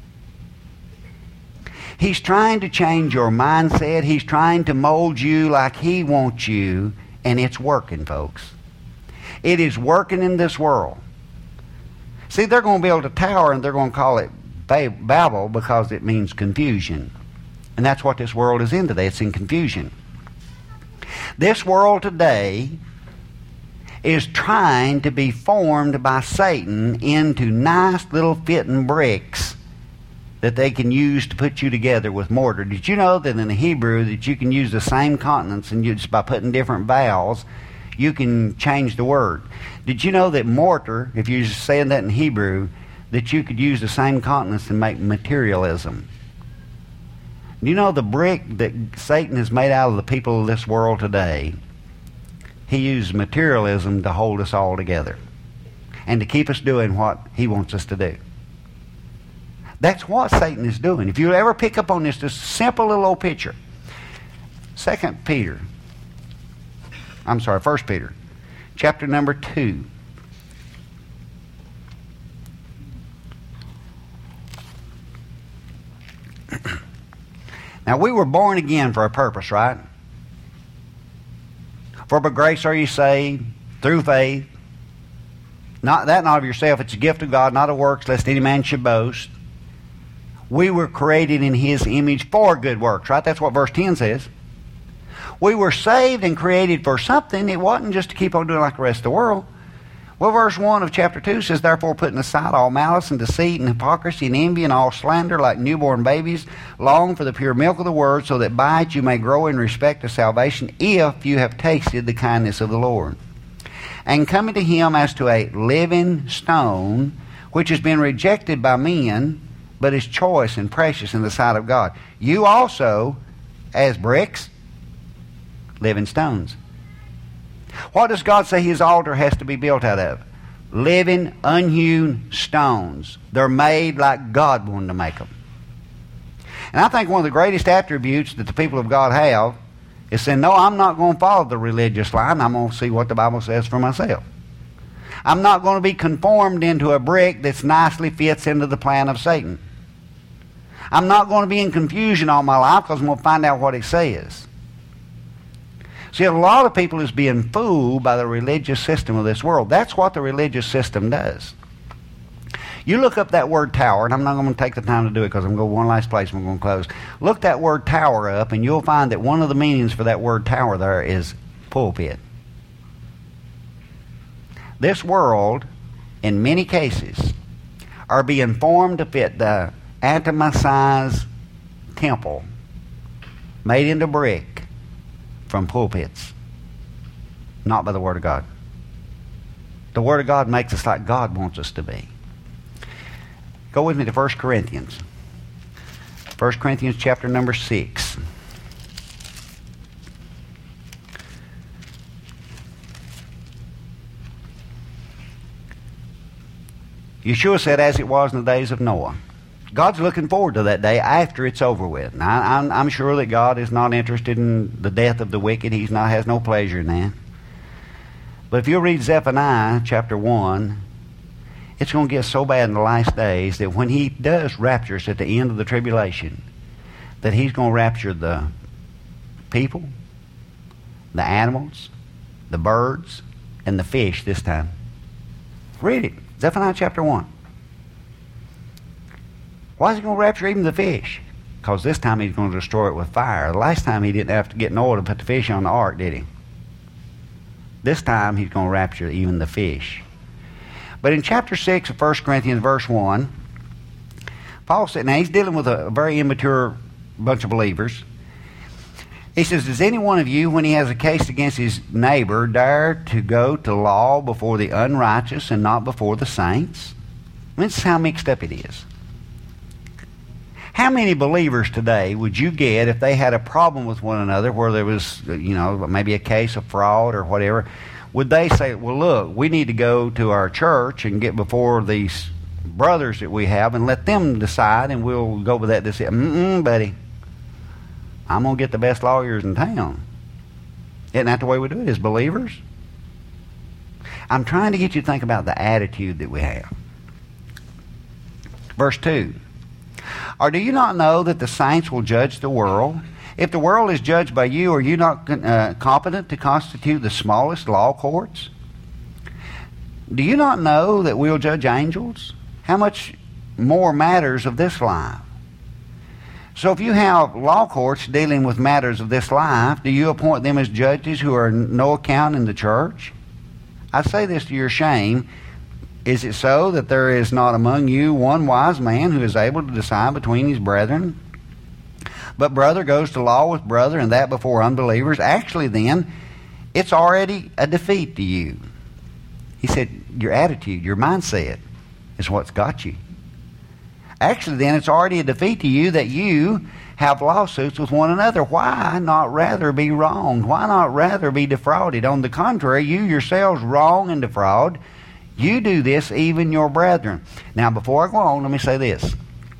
S1: He's trying to change your mindset. He's trying to mold you like he wants you, and it's working, folks. It is working in this world. See, they're going to build a tower, and they're going to call it Babel because it means confusion. And that's what this world is in today. It's in confusion. This world today is trying to be formed by Satan into nice little fitting bricks that they can use to put you together with mortar. Did you know that in the Hebrew that you can use the same consonants, and you, just by putting different vowels, you can change the word? Did you know that mortar, if you're saying that in Hebrew, that you could use the same consonants and make materialism? You know the brick that Satan has made out of the people of this world today, he uses materialism to hold us all together and to keep us doing what he wants us to do. That's what Satan is doing. If you ever pick up on this, just simple little old picture. Second Peter, I'm sorry, First Peter, chapter number two. Now, we were born again for a purpose, right? For by grace are you saved, through faith. Not that not of yourself, it's a gift of God, not of works, lest any man should boast. We were created in His image for good works, right? That's what verse ten says. We were saved and created for something. It wasn't just to keep on doing like the rest of the world. Well, verse one of chapter two says, Therefore putting aside all malice and deceit and hypocrisy and envy and all slander like newborn babies, long for the pure milk of the word, so that by it you may grow in respect to salvation, if you have tasted the kindness of the Lord. And coming to Him as to a living stone, which has been rejected by men, but is choice and precious in the sight of God. You also, as bricks, living stones. What does God say His altar has to be built out of? Living, unhewn stones. They're made like God wanted to make them. And I think one of the greatest attributes that the people of God have is saying, no, I'm not going to follow the religious line. I'm going to see what the Bible says for myself. I'm not going to be conformed into a brick that nicely fits into the plan of Satan. I'm not going to be in confusion all my life because I'm going to find out what it says. See, a lot of people is being fooled by the religious system of this world. That's what the religious system does. You look up that word tower, and I'm not going to take the time to do it because I'm going to go one last place and we're going to close. Look that word tower up, and you'll find that one of the meanings for that word tower there is pulpit. This world, in many cases, are being formed to fit the atomized temple made into brick from pulpits, not by the Word of God. The Word of God makes us like God wants us to be. Go with me to First Corinthians. First Corinthians chapter number six. Yeshua said, as it was in the days of Noah. God's looking forward to that day after it's over with. Now, I'm, I'm sure that God is not interested in the death of the wicked. He has no pleasure in that. But if you'll read Zephaniah chapter one, it's going to get so bad in the last days that when He does rapture us at the end of the tribulation, that He's going to rapture the people, the animals, the birds, and the fish this time. Read it. Zephaniah chapter one. Why is He going to rapture even the fish? Because this time He's going to destroy it with fire. The last time He didn't have to get Noah to put the fish on the ark, did He? This time He's going to rapture even the fish. But in chapter six of First Corinthians, verse one, Paul said, now he's dealing with a very immature bunch of believers. He says, does any one of you, when he has a case against his neighbor, dare to go to law before the unrighteous and not before the saints? I mean, this is how mixed up it is. How many believers today would you get if they had a problem with one another where there was, you know, maybe a case of fraud or whatever? Would they say, well, look, we need to go to our church and get before these brothers that we have and let them decide and we'll go with that decision? Mm-mm, buddy. I'm going to get the best lawyers in town. Isn't that the way we do it as believers? I'm trying to get you to think about the attitude that we have. Verse two. Or do you not know that the saints will judge the world? If the world is judged by you, are you not uh, competent to constitute the smallest law courts? Do you not know that we'll judge angels? How much more matters of this life? So if you have law courts dealing with matters of this life, do you appoint them as judges who are no account in the church? I say this to your shame. Is it so that there is not among you one wise man who is able to decide between his brethren? But brother goes to law with brother, and that before unbelievers. Actually then, it's already a defeat to you. He said, your attitude, your mindset is what's got you. Actually then, it's already a defeat to you that you have lawsuits with one another. Why not rather be wronged? Why not rather be defrauded? On the contrary, you yourselves wrong and defraud. You do this, even your brethren. Now, before I go on, let me say this.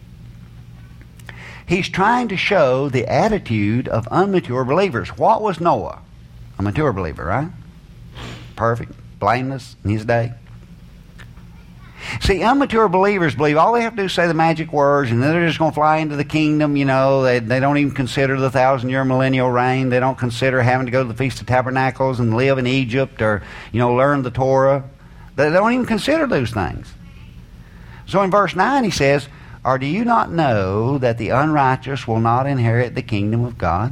S1: He's trying to show the attitude of unmature believers. What was Noah? A mature believer, right? Perfect, blameless in his day. See, immature believers believe all they have to do is say the magic words and then they're just going to fly into the kingdom. You know, they, they don't even consider the thousand-year millennial reign. They don't consider having to go to the Feast of Tabernacles and live in Egypt or, you know, learn the Torah. They don't even consider those things. So in verse nine he says, or do you not know that the unrighteous will not inherit the kingdom of God?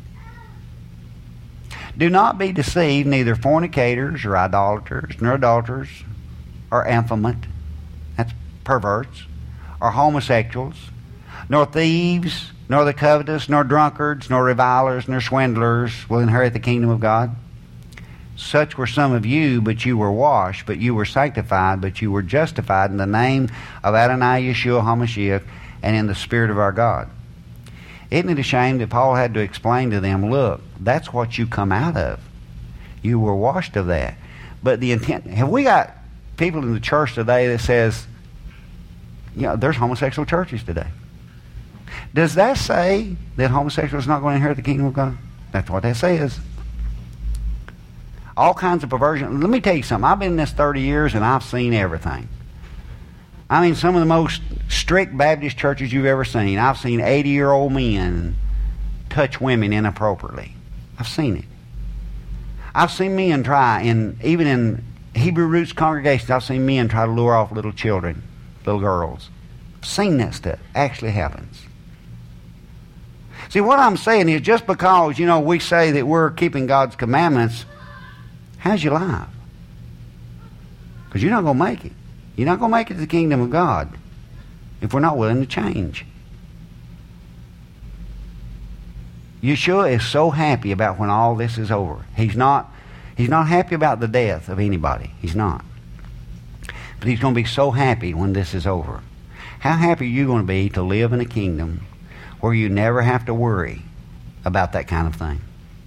S1: Do not be deceived, neither fornicators or idolaters, nor adulterers, or infamous, that's perverts, or homosexuals, nor thieves, nor the covetous, nor drunkards, nor revilers, nor swindlers will inherit the kingdom of God. Such were some of you, but you were washed, but you were sanctified, but you were justified in the name of Adonai Yeshua HaMashiach and in the Spirit of our God. Isn't it a shame that Paul had to explain to them, look, that's what you come out of. You were washed of that. But the intent, have we got people in the church today that says, you know, there's homosexual churches today. Does that say that homosexuals are not going to inherit the kingdom of God? That's what that says. All kinds of perversion. Let me tell you something. I've been in this thirty years and I've seen everything. I mean, some of the most strict Baptist churches you've ever seen. I've seen eighty-year-old men touch women inappropriately. I've seen it. I've seen men try, and even in Hebrew roots congregations, I've seen men try to lure off little children, little girls. I've seen that stuff. Actually happens. See, what I'm saying is just because, you know, we say that we're keeping God's commandments, how's your life? Because you're not going to make it. You're not going to make it to the kingdom of God if we're not willing to change. Yeshua is so happy about when all this is over. He's not, he's not happy about the death of anybody. He's not. But he's going to be so happy when this is over. How happy are you going to be to live in a kingdom where you never have to worry about that kind of thing?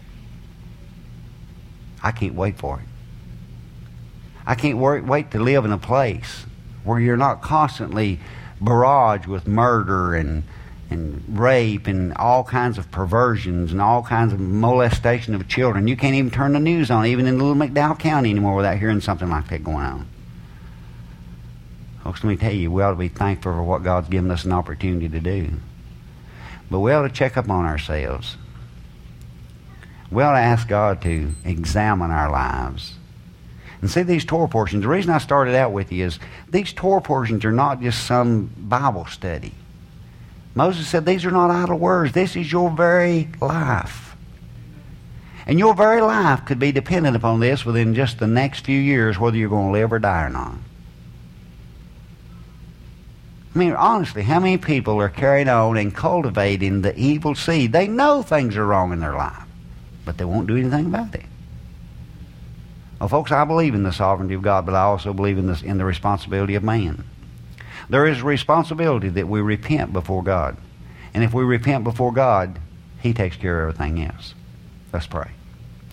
S1: I can't wait for it. I can't wait, wait to live in a place where you're not constantly barraged with murder and and rape and all kinds of perversions and all kinds of molestation of children. You can't even turn the news on, even in little McDowell County anymore, without hearing something like that going on. Folks, let me tell you, we ought to be thankful for what God's given us an opportunity to do. But we ought to check up on ourselves. We ought to ask God to examine our lives. And see, these Torah portions, the reason I started out with you is these Torah portions are not just some Bible study. Moses said these are not idle words. This is your very life. And your very life could be dependent upon this within just the next few years, whether you're going to live or die or not. I mean, honestly, how many people are carrying on and cultivating the evil seed? They know things are wrong in their life, but they won't do anything about it. Well, folks, I believe in the sovereignty of God, but I also believe in, this, in the responsibility of man. There is a responsibility that we repent before God. And if we repent before God, He takes care of everything else. Let's pray.